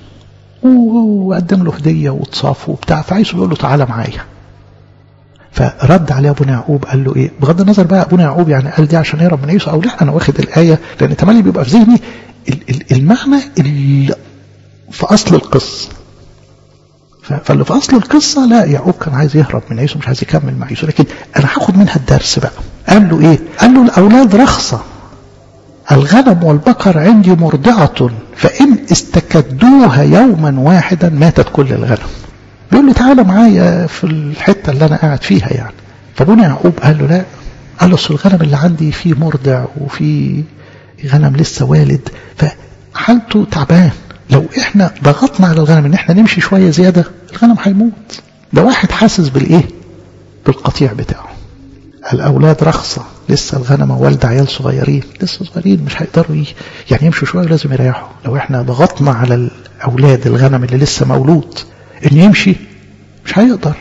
Speaker 1: وقدم له هدية وتصافه وبتاع، فعيسو بيقول له تعالى معايا. فرد عليه ابونا يعقوب قال له ايه، بغض النظر بقى ابونا يعقوب يعني قال دي عشان يهرب من عيسو او لا، انا واخد الايه لان تملي بيبقى في ذهني المعنى اللي في اصل القصه. فاللي في اصل القصه لا، يعقوب كان عايز يهرب من عيسو، مش عايز يكمل مع عيسو، لكن انا هاخد منها الدرس بقى. قال له ايه؟ قال له الاولاد رخصه، الغنم والبقر عندي مرضعه، فان استكدوها يوما واحدا ماتت كل الغنم. بيقول له تعالى معايا في الحتة اللي أنا قاعد فيها يعني. فابونا يعقوب قال له لا، قال له أصل الغنم اللي عندي فيه مرضع وفيه غنم لسه والد، فحالته تعبان. لو إحنا ضغطنا على الغنم إن إحنا نمشي شوية زيادة الغنم هيموت. ده واحد حاسس بالإيه؟ بالقطيع بتاعه. الأولاد رخصة، لسه الغنمة والدة عيال صغيرين، لسه صغيرين مش هيقدروا يعني يمشوا شوية، لازم يريحوا. لو إحنا ضغطنا على الأولاد الغنم اللي لسه مولود إن يمشي مش هيقدر.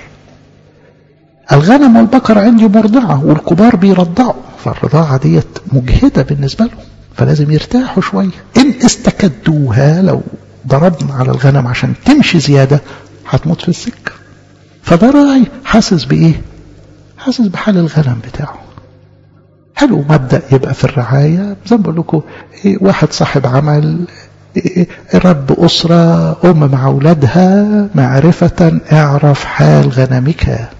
Speaker 1: الغنم والبقر عندي مرضعة والكبار بيرضعوا، فالرضاعة ديت مجهدة بالنسبة لهم، فلازم يرتاحوا شوية. إن استكدوها، لو ضربنا على الغنم عشان تمشي زيادة هتموت في السكة. فده راعي حاسس بإيه؟ حاسس بحال الغنم بتاعه. حلو مبدأ يبقى في الرعاية، زي ما بقول لكم إيه، واحد صاحب عمل، رب أسرة، أم مع أولادها. معرفة اعرف حال غنمك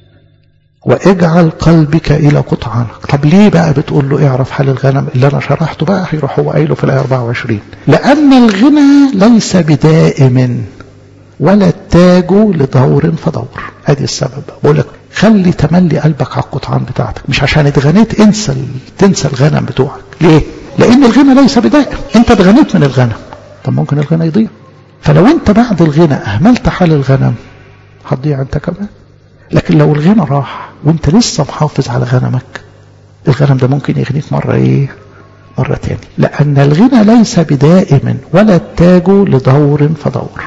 Speaker 1: واجعل قلبك إلى قطعانك. طب ليه بقى بتقول له اعرف حال الغنم؟ اللي أنا شرحته بقى هيروح هو قايله في الآية أربعة وعشرين، لأن الغنى ليس بدائم ولا التاج لدور فدور. ادي السبب. بقول لك خلي تملي قلبك على القطعان بتاعتك، مش عشان اتغنيت انسى تنسى الغنم بتوعك. ليه؟ لأن الغنى ليس بدائم. انت اتغنيت من الغنم، طب ممكن الغنى يضيع. فلو انت بعد الغنى اهملت حال الغنم هتضيع انت كمان. لكن لو الغنى راح وانت لسه محافظ على غنمك، الغنم ده ممكن يغنيك مرة ايه؟ مرة تاني. لأن الغنى ليس بدائم ولا التاج لدور فدور.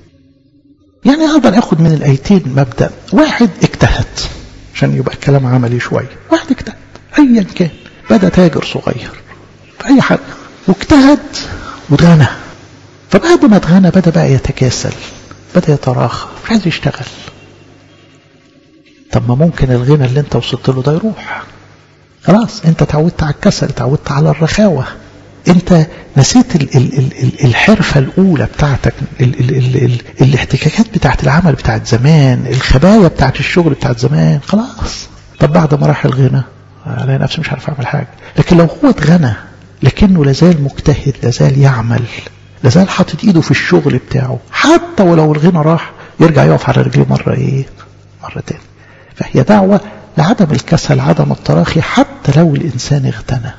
Speaker 1: يعني أقدر أخذ من الآيتين مبدأ. واحد اجتهد، عشان يبقى الكلام عملي شوية. واحد اجتهد أيا كان، بدأ تاجر صغير في أي حاجة واجتهد واتغنى، فبعد ما اتغنى بدأ بقى يتكاسل، بدأ يتراخى مش عايز يشتغل. طب ما ممكن الغنى اللي انت وصلت له ده يروح، خلاص انت تعودت على الكسل، تعودت على الرخاوة، انت نسيت ال ال ال الحرفة الاولى بتاعتك، ال ال ال ال الاحتكاكات بتاعت العمل بتاعت زمان، الخبايا بتاعت الشغل بتاعت زمان، خلاص. طب بعد ما راح الغنى الاقي نفسي مش عارف اعمل حاجة. لكن لو هو اتغنى لكنه لازال مجتهد، لازال يعمل، لازال حاطط ايده في الشغل بتاعه، حتى ولو الغنى راح يرجع يقف على رجليه مرة ايه مرة تاني. فهي دعوة لعدم الكسل، عدم التراخي، حتى لو الإنسان اغتنى.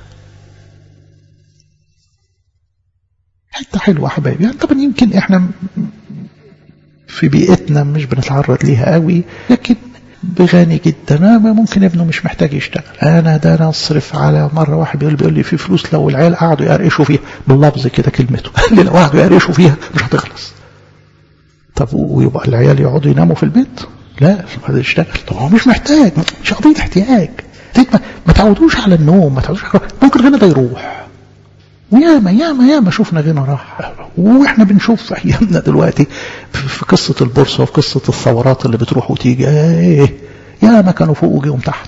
Speaker 1: حتى حلوة حبايبي. يعني طبعا يمكن احنا في بيئتنا مش بنتعرض ليها قوي، لكن بغني جدا ممكن ابنه مش محتاج يشتغل. انا ده انا اصرف على مرة واحد بيقول بيقول لي في فلوس لو العيال قعدوا يقرقشوا فيها، باللفظ كده كلمته، قال لي لو قعدوا يقرقشوا فيها مش هتخلص. طب ويبقى العيال يقعدوا يناموا في البيت؟ لا هذا يشتغل. طب هو مش محتاج، مش قضية احتياج. ما, ما تعودوش على النوم، ما تعودوش على ممكن الغنى ده يروح. وياما ياما ياما شفنا غنى راح، واحنا بنشوف في ايامنا دلوقتي في قصة البورصة وفي قصة الثورات اللي بتروح وتيجي، ايه ياما كانوا فوق وجيهم تحت.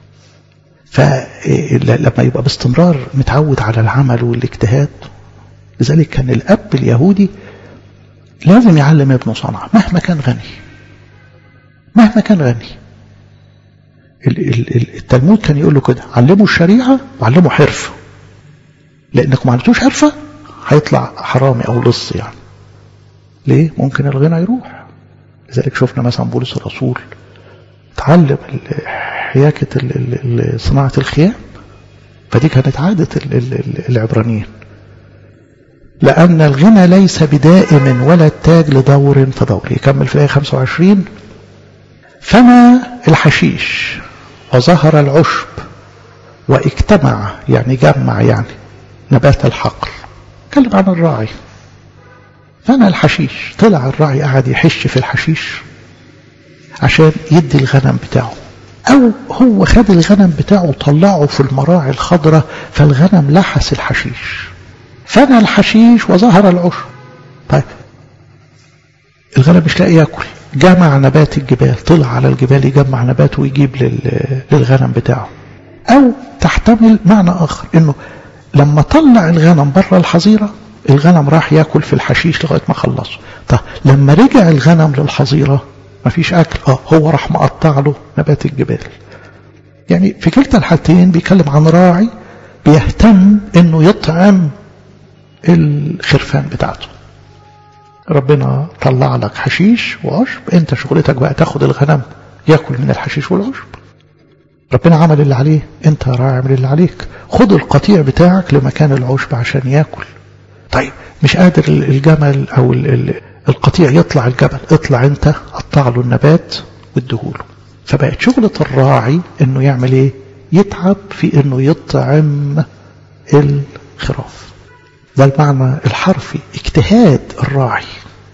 Speaker 1: فلما يبقى باستمرار متعود على العمل والاجتهاد، لذلك كان الاب اليهودي لازم يعلم ابنه صنعة مهما كان غني، مهما كان غني. التلمود كان يقول له كده: علموا الشريعة وعلموا حرفة، لأنك ما علمتوش حرفة هيطلع حرامي أو لص. يعني ليه؟ ممكن الغنى يروح. لذلك شفنا مثلا بولس الرسول تعلم حياكة صناعة الخيام، فدي كانت عادة العبرانيين. لأن الغنى ليس بدائم ولا التاج لدور فدور. يكمل في الآية خمسة وعشرين: فما الحشيش وظهر العشب واجتمع، يعني جمع، يعني نبات الحقل. كلم عن الراعي. فما الحشيش، طلع الراعي قاعد يحش في الحشيش عشان يدي الغنم بتاعه، او هو خد الغنم بتاعه وطلعه في المراعي الخضراء فالغنم لحس الحشيش. فما الحشيش وظهر العشب. طيب الغنم مش لاقي ياكل، جمع نبات الجبال، طلع على الجبال يجمع نبات ويجيب للغنم بتاعه. او تحتمل معنى اخر، انه لما طلع الغنم بره الحظيرة الغنم راح ياكل في الحشيش لغاية ما خلصه. طيب لما رجع الغنم للحظيرة مفيش اكل، اه هو راح مقطع له نبات الجبال. يعني في كلتا الحالتين بيتكلم عن راعي بيهتم انه يطعم الخرفان بتاعته. ربنا طلع لك حشيش وعشب، انت شغلتك بقى تاخد الغنم ياكل من الحشيش والعشب. ربنا عمل اللي عليه، انت راعي عمل اللي عليك، خد القطيع بتاعك لمكان العشب عشان ياكل. طيب مش قادر الجمل او القطيع يطلع الجبل، اطلع انت قطع له النبات واديهوله. فبقت شغلة الراعي انه يعمل ايه؟ يتعب في انه يطعم الخراف. ده المعنى الحرفي، اجتهاد الراعي.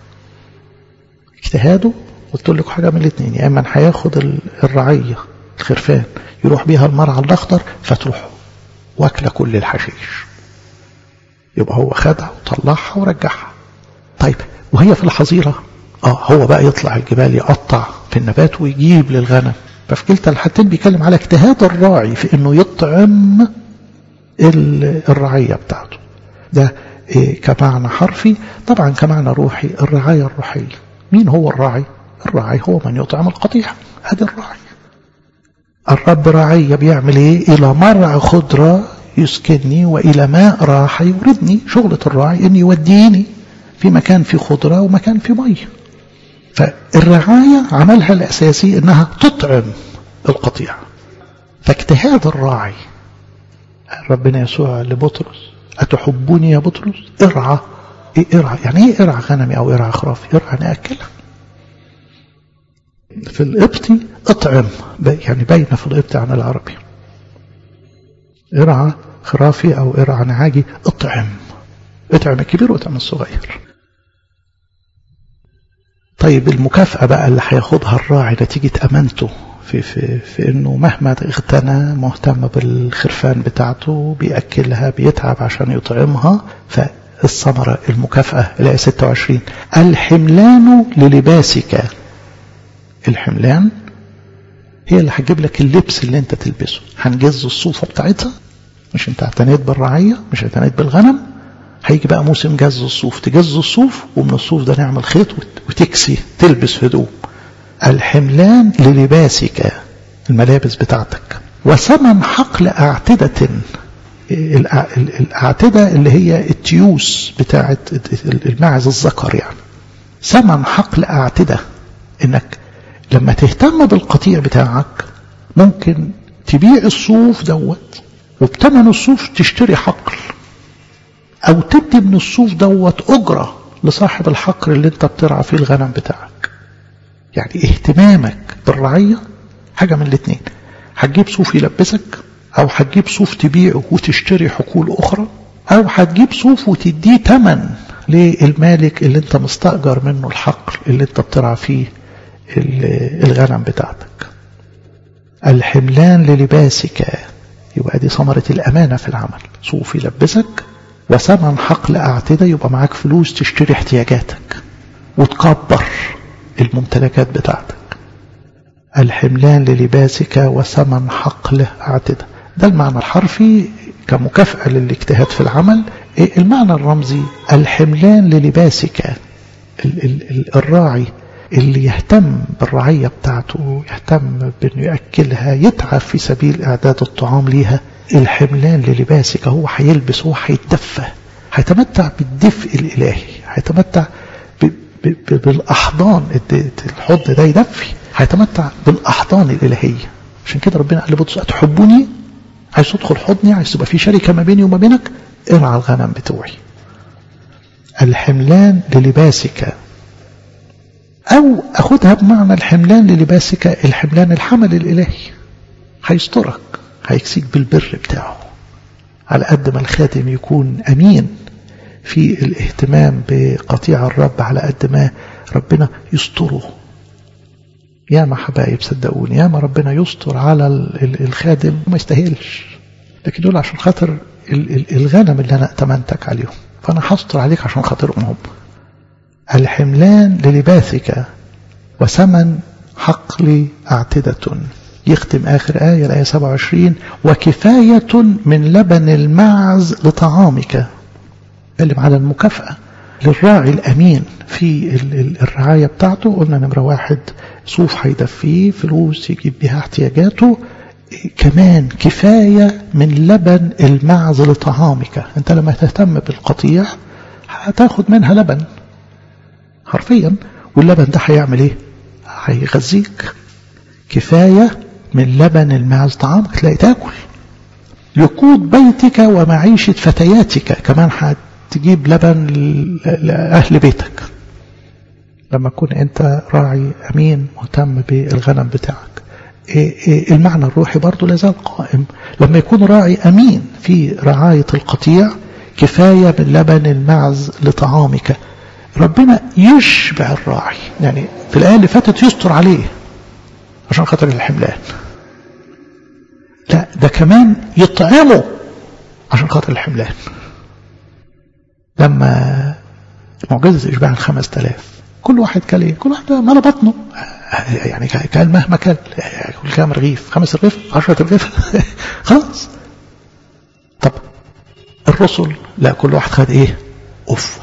Speaker 1: اجتهاده قلت لكم حاجة من الاثنين: يا اما هياخد الرعية الخرفان يروح بيها المرعى الاخضر فتروح واكله كل الحشيش، يبقى هو خدها وطلعها ورجعها. طيب وهي في الحظيرة اه هو بقى يطلع الجبال يقطع في النبات ويجيب للغنم. ففي كلتا الحالتين بيتكلم على اجتهاد الراعي في انه يطعم الرعية بتاعته. ده إيه كمعنى حرفي. طبعا كمعنى روحي الرعاية الروحية. مين هو الراعي؟ الراعي هو من يطعم القطيع، هذا الراعي. الرب راعي بيعمل ايه؟ الى مرعى خضرة يسكنني والى ماء راحة يوردني. شغلة الراعي ان يوديني في مكان فيه خضرة ومكان فيه مية. فالرعاية عملها الاساسي انها تطعم القطيع. فاجتهاد الراعي. ربنا يسوع لبطرس: أتحبوني يا بطرس؟ ارعى. إيه ارعى؟ يعني ايه ارعى غنمي او ارعى خرافي؟ ارعى يعني اكلها. في القبطي اطعم، يعني باينه في القبطي عن العربي. ارعى خرافي او ارعى نعاجي، اطعم. اطعم الكبير واطعم الصغير. طيب المكافأة بقى اللي هياخدها الراعي نتيجة امانته في, في, في انه مهما اغتنى مهتم بالخرفان بتاعته، بيأكلها، بيتعب عشان يطعمها. الثمرة المكافأة الآية ستة وعشرين الحملان للباسك. الحملان هي اللي هتجيب لك اللبس اللي انت تلبسه. هنجز الصوفة بتاعتها، مش انت اعتنيت بالرعية، مش اعتنيت بالغنم، هيجي بقى موسم جز الصوف، تجز الصوف ومن الصوف ده نعمل خيط وتكسي تلبس هدوم. الحملان للباسك، الملابس بتاعتك. وثمن حقل أعتدة، الأعتدة اللي هي التيوس بتاعت الماعز الذكر يعني. ثمن حقل أعتدة، انك لما تهتم بالقطيع بتاعك ممكن تبيع الصوف دوت وبتمن الصوف تشتري حقل، او تدي من الصوف دوت اجرة لصاحب الحقل اللي انت بترعى فيه الغنم بتاعك. يعني اهتمامك بالرعية حاجة من الاثنين، هتجيب صوف يلبسك، او هتجيب صوف تبيعه وتشتري حقول اخرى، او هتجيب صوف وتديه تمن للمالك اللي انت مستأجر منه الحقل اللي انت بترعى فيه الغنم بتاعتك. الحملان للباسك، يبقى دي ثمرة الأمانة في العمل. صوف يلبسك، وثمن حقل أعتدة، يبقى معاك فلوس تشتري احتياجاتك وتكبر الممتلكات بتاعتك. الحملان للباسك وثمن حقل أعتدة، ده المعنى الحرفي كمكافأة للاجتهاد في العمل. المعنى الرمزي الحملان للباسك، الراعي اللي يهتم بالرعية بتاعته، يهتم بأنه يأكلها، يتعب في سبيل إعداد الطعام ليها. الحملان للباسك، هو هيلبس، هو هيتدفى، هيتمتع بالدفء الإلهي، هيتمتع بالأحضان، الحضن ده يدفي، هيتمتع بالأحضان الإلهية. عشان كده ربنا قال لبطرس أتحبني، عايز تدخل حضني، عايز تبقى في شركة ما بيني وما بينك، ارعى الغنم بتوعي. الحملان للباسك، أو أخدها بمعنى الحملان للباسك، الحملان الحمل الإلهي، هيسترك، هيكسيك بالبر بتاعه. على قد ما الخادم يكون أمين في الاهتمام بقطيع الرب، على قد ما ربنا يستره. يا ما حبايب صدقوني، يا ما ربنا يستر على الخادم وما يستاهلش، لكن دول عشان خاطر الغنم اللي أنا ائتمنتك عليهم، فأنا هستر عليك عشان خاطرهم هم. الحملان للباسك وثمن حقل أعتدة. يختم آخر آية الآية سبعة وعشرين وكفاية من لبن المعز لطعامك. قلم على المكافأة للراعي الأمين في الرعاية بتاعته. قلنا نمرة واحد صوف هيدفيه، فلوس يجيب بها احتياجاته، كمان كفاية من لبن المعز لطعامك. انت لما تهتم بالقطيع هتاخد منها لبن حرفيا، واللبن ده هيعمل ايه؟ هيغذيك. كفاية من لبن المعز طعامك، تلاقي تاكل. يقود بيتك ومعيشة فتياتك، كمان هتجيب لبن لأهل بيتك لما تكون انت راعي امين مهتم بالغنم بتاعك. المعنى الروحي برضو لازال قائم. لما يكون راعي امين في رعاية القطيع، كفاية من لبن المعز لطعامك. ربنا يشبع الراعي، يعني في الآية اللي فاتت يستر عليه عشان خاطر الحملان، لا ده كمان يطعمه عشان خاطر الحملان. لما معجزة إشباع الخمس تلاف، كل واحد كل ايه؟ كل واحد مال بطنه، يعني كان مهما كان، كل كام رغيف، خمس رغيف، عشرة رغيف خلاص. طب الرسل لا، كل واحد خد ايه؟ أف.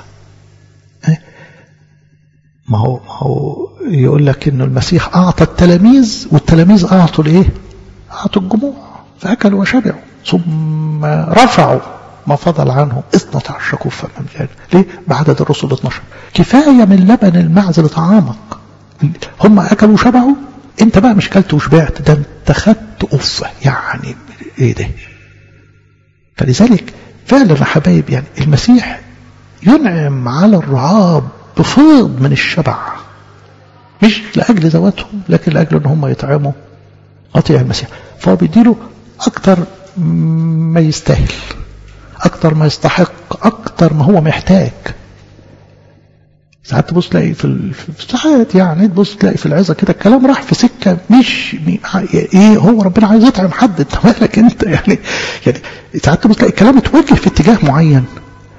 Speaker 1: ما هو ما هو يقول لك انه المسيح اعطى التلاميذ، والتلاميذ اعطوا الايه؟ اعطوا الجموع، فاكلوا وشبعوا، ثم رفعوا ما فضل عنهم اثنى عشر كفا مملوءا. ليه؟ بعدد الرسل اثناشر. كفايه من لبن المعز لطعامك. هم اكلوا وشبعوا، انت بقى مش كلت وشبعت، ده انت خدت قفه. يعني ايه ده؟ فلذلك فعلا يا حبايب، يعني المسيح ينعم على الرعاة بفيض من الشبع، مش لأجل ذواتهم، لكن لأجل ان هم يطعموا قطيع المسيح. فهو بيديله أكتر ما يستاهل، أكتر ما يستحق، أكتر ما هو محتاج. ساعات تبص تلاقي في الساعات، يعني تبص تلاقي في العظة كده الكلام راح في سكة مش ايه، هو ربنا عايز يطعم حد، انت مالك انت؟ يعني يعني ساعات تبص تلاقي الكلام اتوجه في اتجاه معين،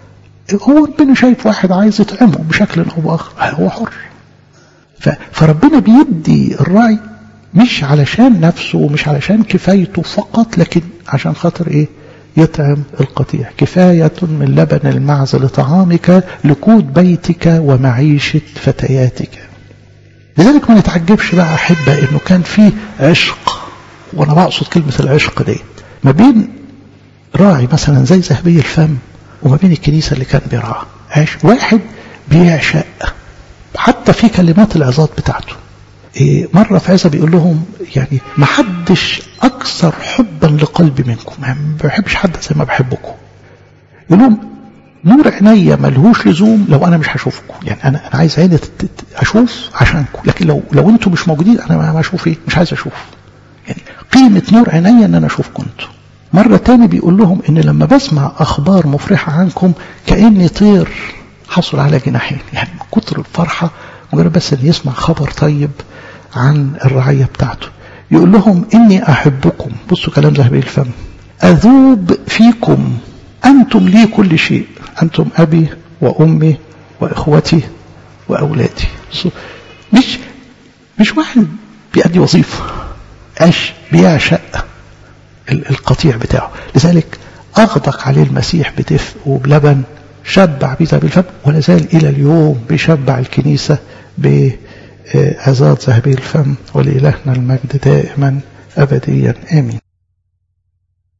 Speaker 1: هو ربنا شايف واحد عايز يطعمه بشكل أو بآخر، هو حر. فربنا بيدي الراعي مش علشان نفسه ومش علشان كفايته فقط، لكن عشان خاطر ايه؟ يطعم القطيع. كفاية من لبن المعز لطعامك لقوت بيتك ومعيشة فتياتك. لذلك ما نتعجبش بقى أحبة إنه كان فيه عشق، وأنا بقصد كلمة العشق دي، ما بين راعي مثلا زي ذهبي الفم وما بين الكنيسة اللي كان بيرعاها. عشق واحد بيعشق، حتى في كلمات العظات بتاعته. إيه مرة في عزة بيقول لهم يعني ما حدش أكثر حبا لقلبي منكم، ما بحبش حد زي ما بحبكم. يقول لهم نور عينيا ملهوش لزوم لو أنا مش هشوفكم، يعني أنا أنا عايز عيني أشوف عشانكم، لكن لو لو أنتم مش موجودين أنا ما أشوف إيه، مش عايز أشوف. يعني قيمة نور عينيا إن أنا أشوفكم أنتم. مرة تاني بيقول لهم إن لما بسمع أخبار مفرحة عنكم كأني طير حصل على جناحين، يعني من كتر الفرحة مجرد بس أن يسمع خبر طيب عن الرعية بتاعته. يقول لهم إني أحبكم، بصوا كلام ذهبي الفم، أذوب فيكم، أنتم لي كل شيء، أنتم أبي وأمي وإخوتي وأولادي. مش مش واحد بيأدي وظيفة، عش بيعشق القطيع بتاعه. لذلك أغدق عليه المسيح بدفء وبلبن، شبع بيه ذهبي الفم، ولا زال إلى اليوم بيشبع الكنيسة بعظات ذهبي الفم. ولإلهنا المجد دائما أبديا آمين.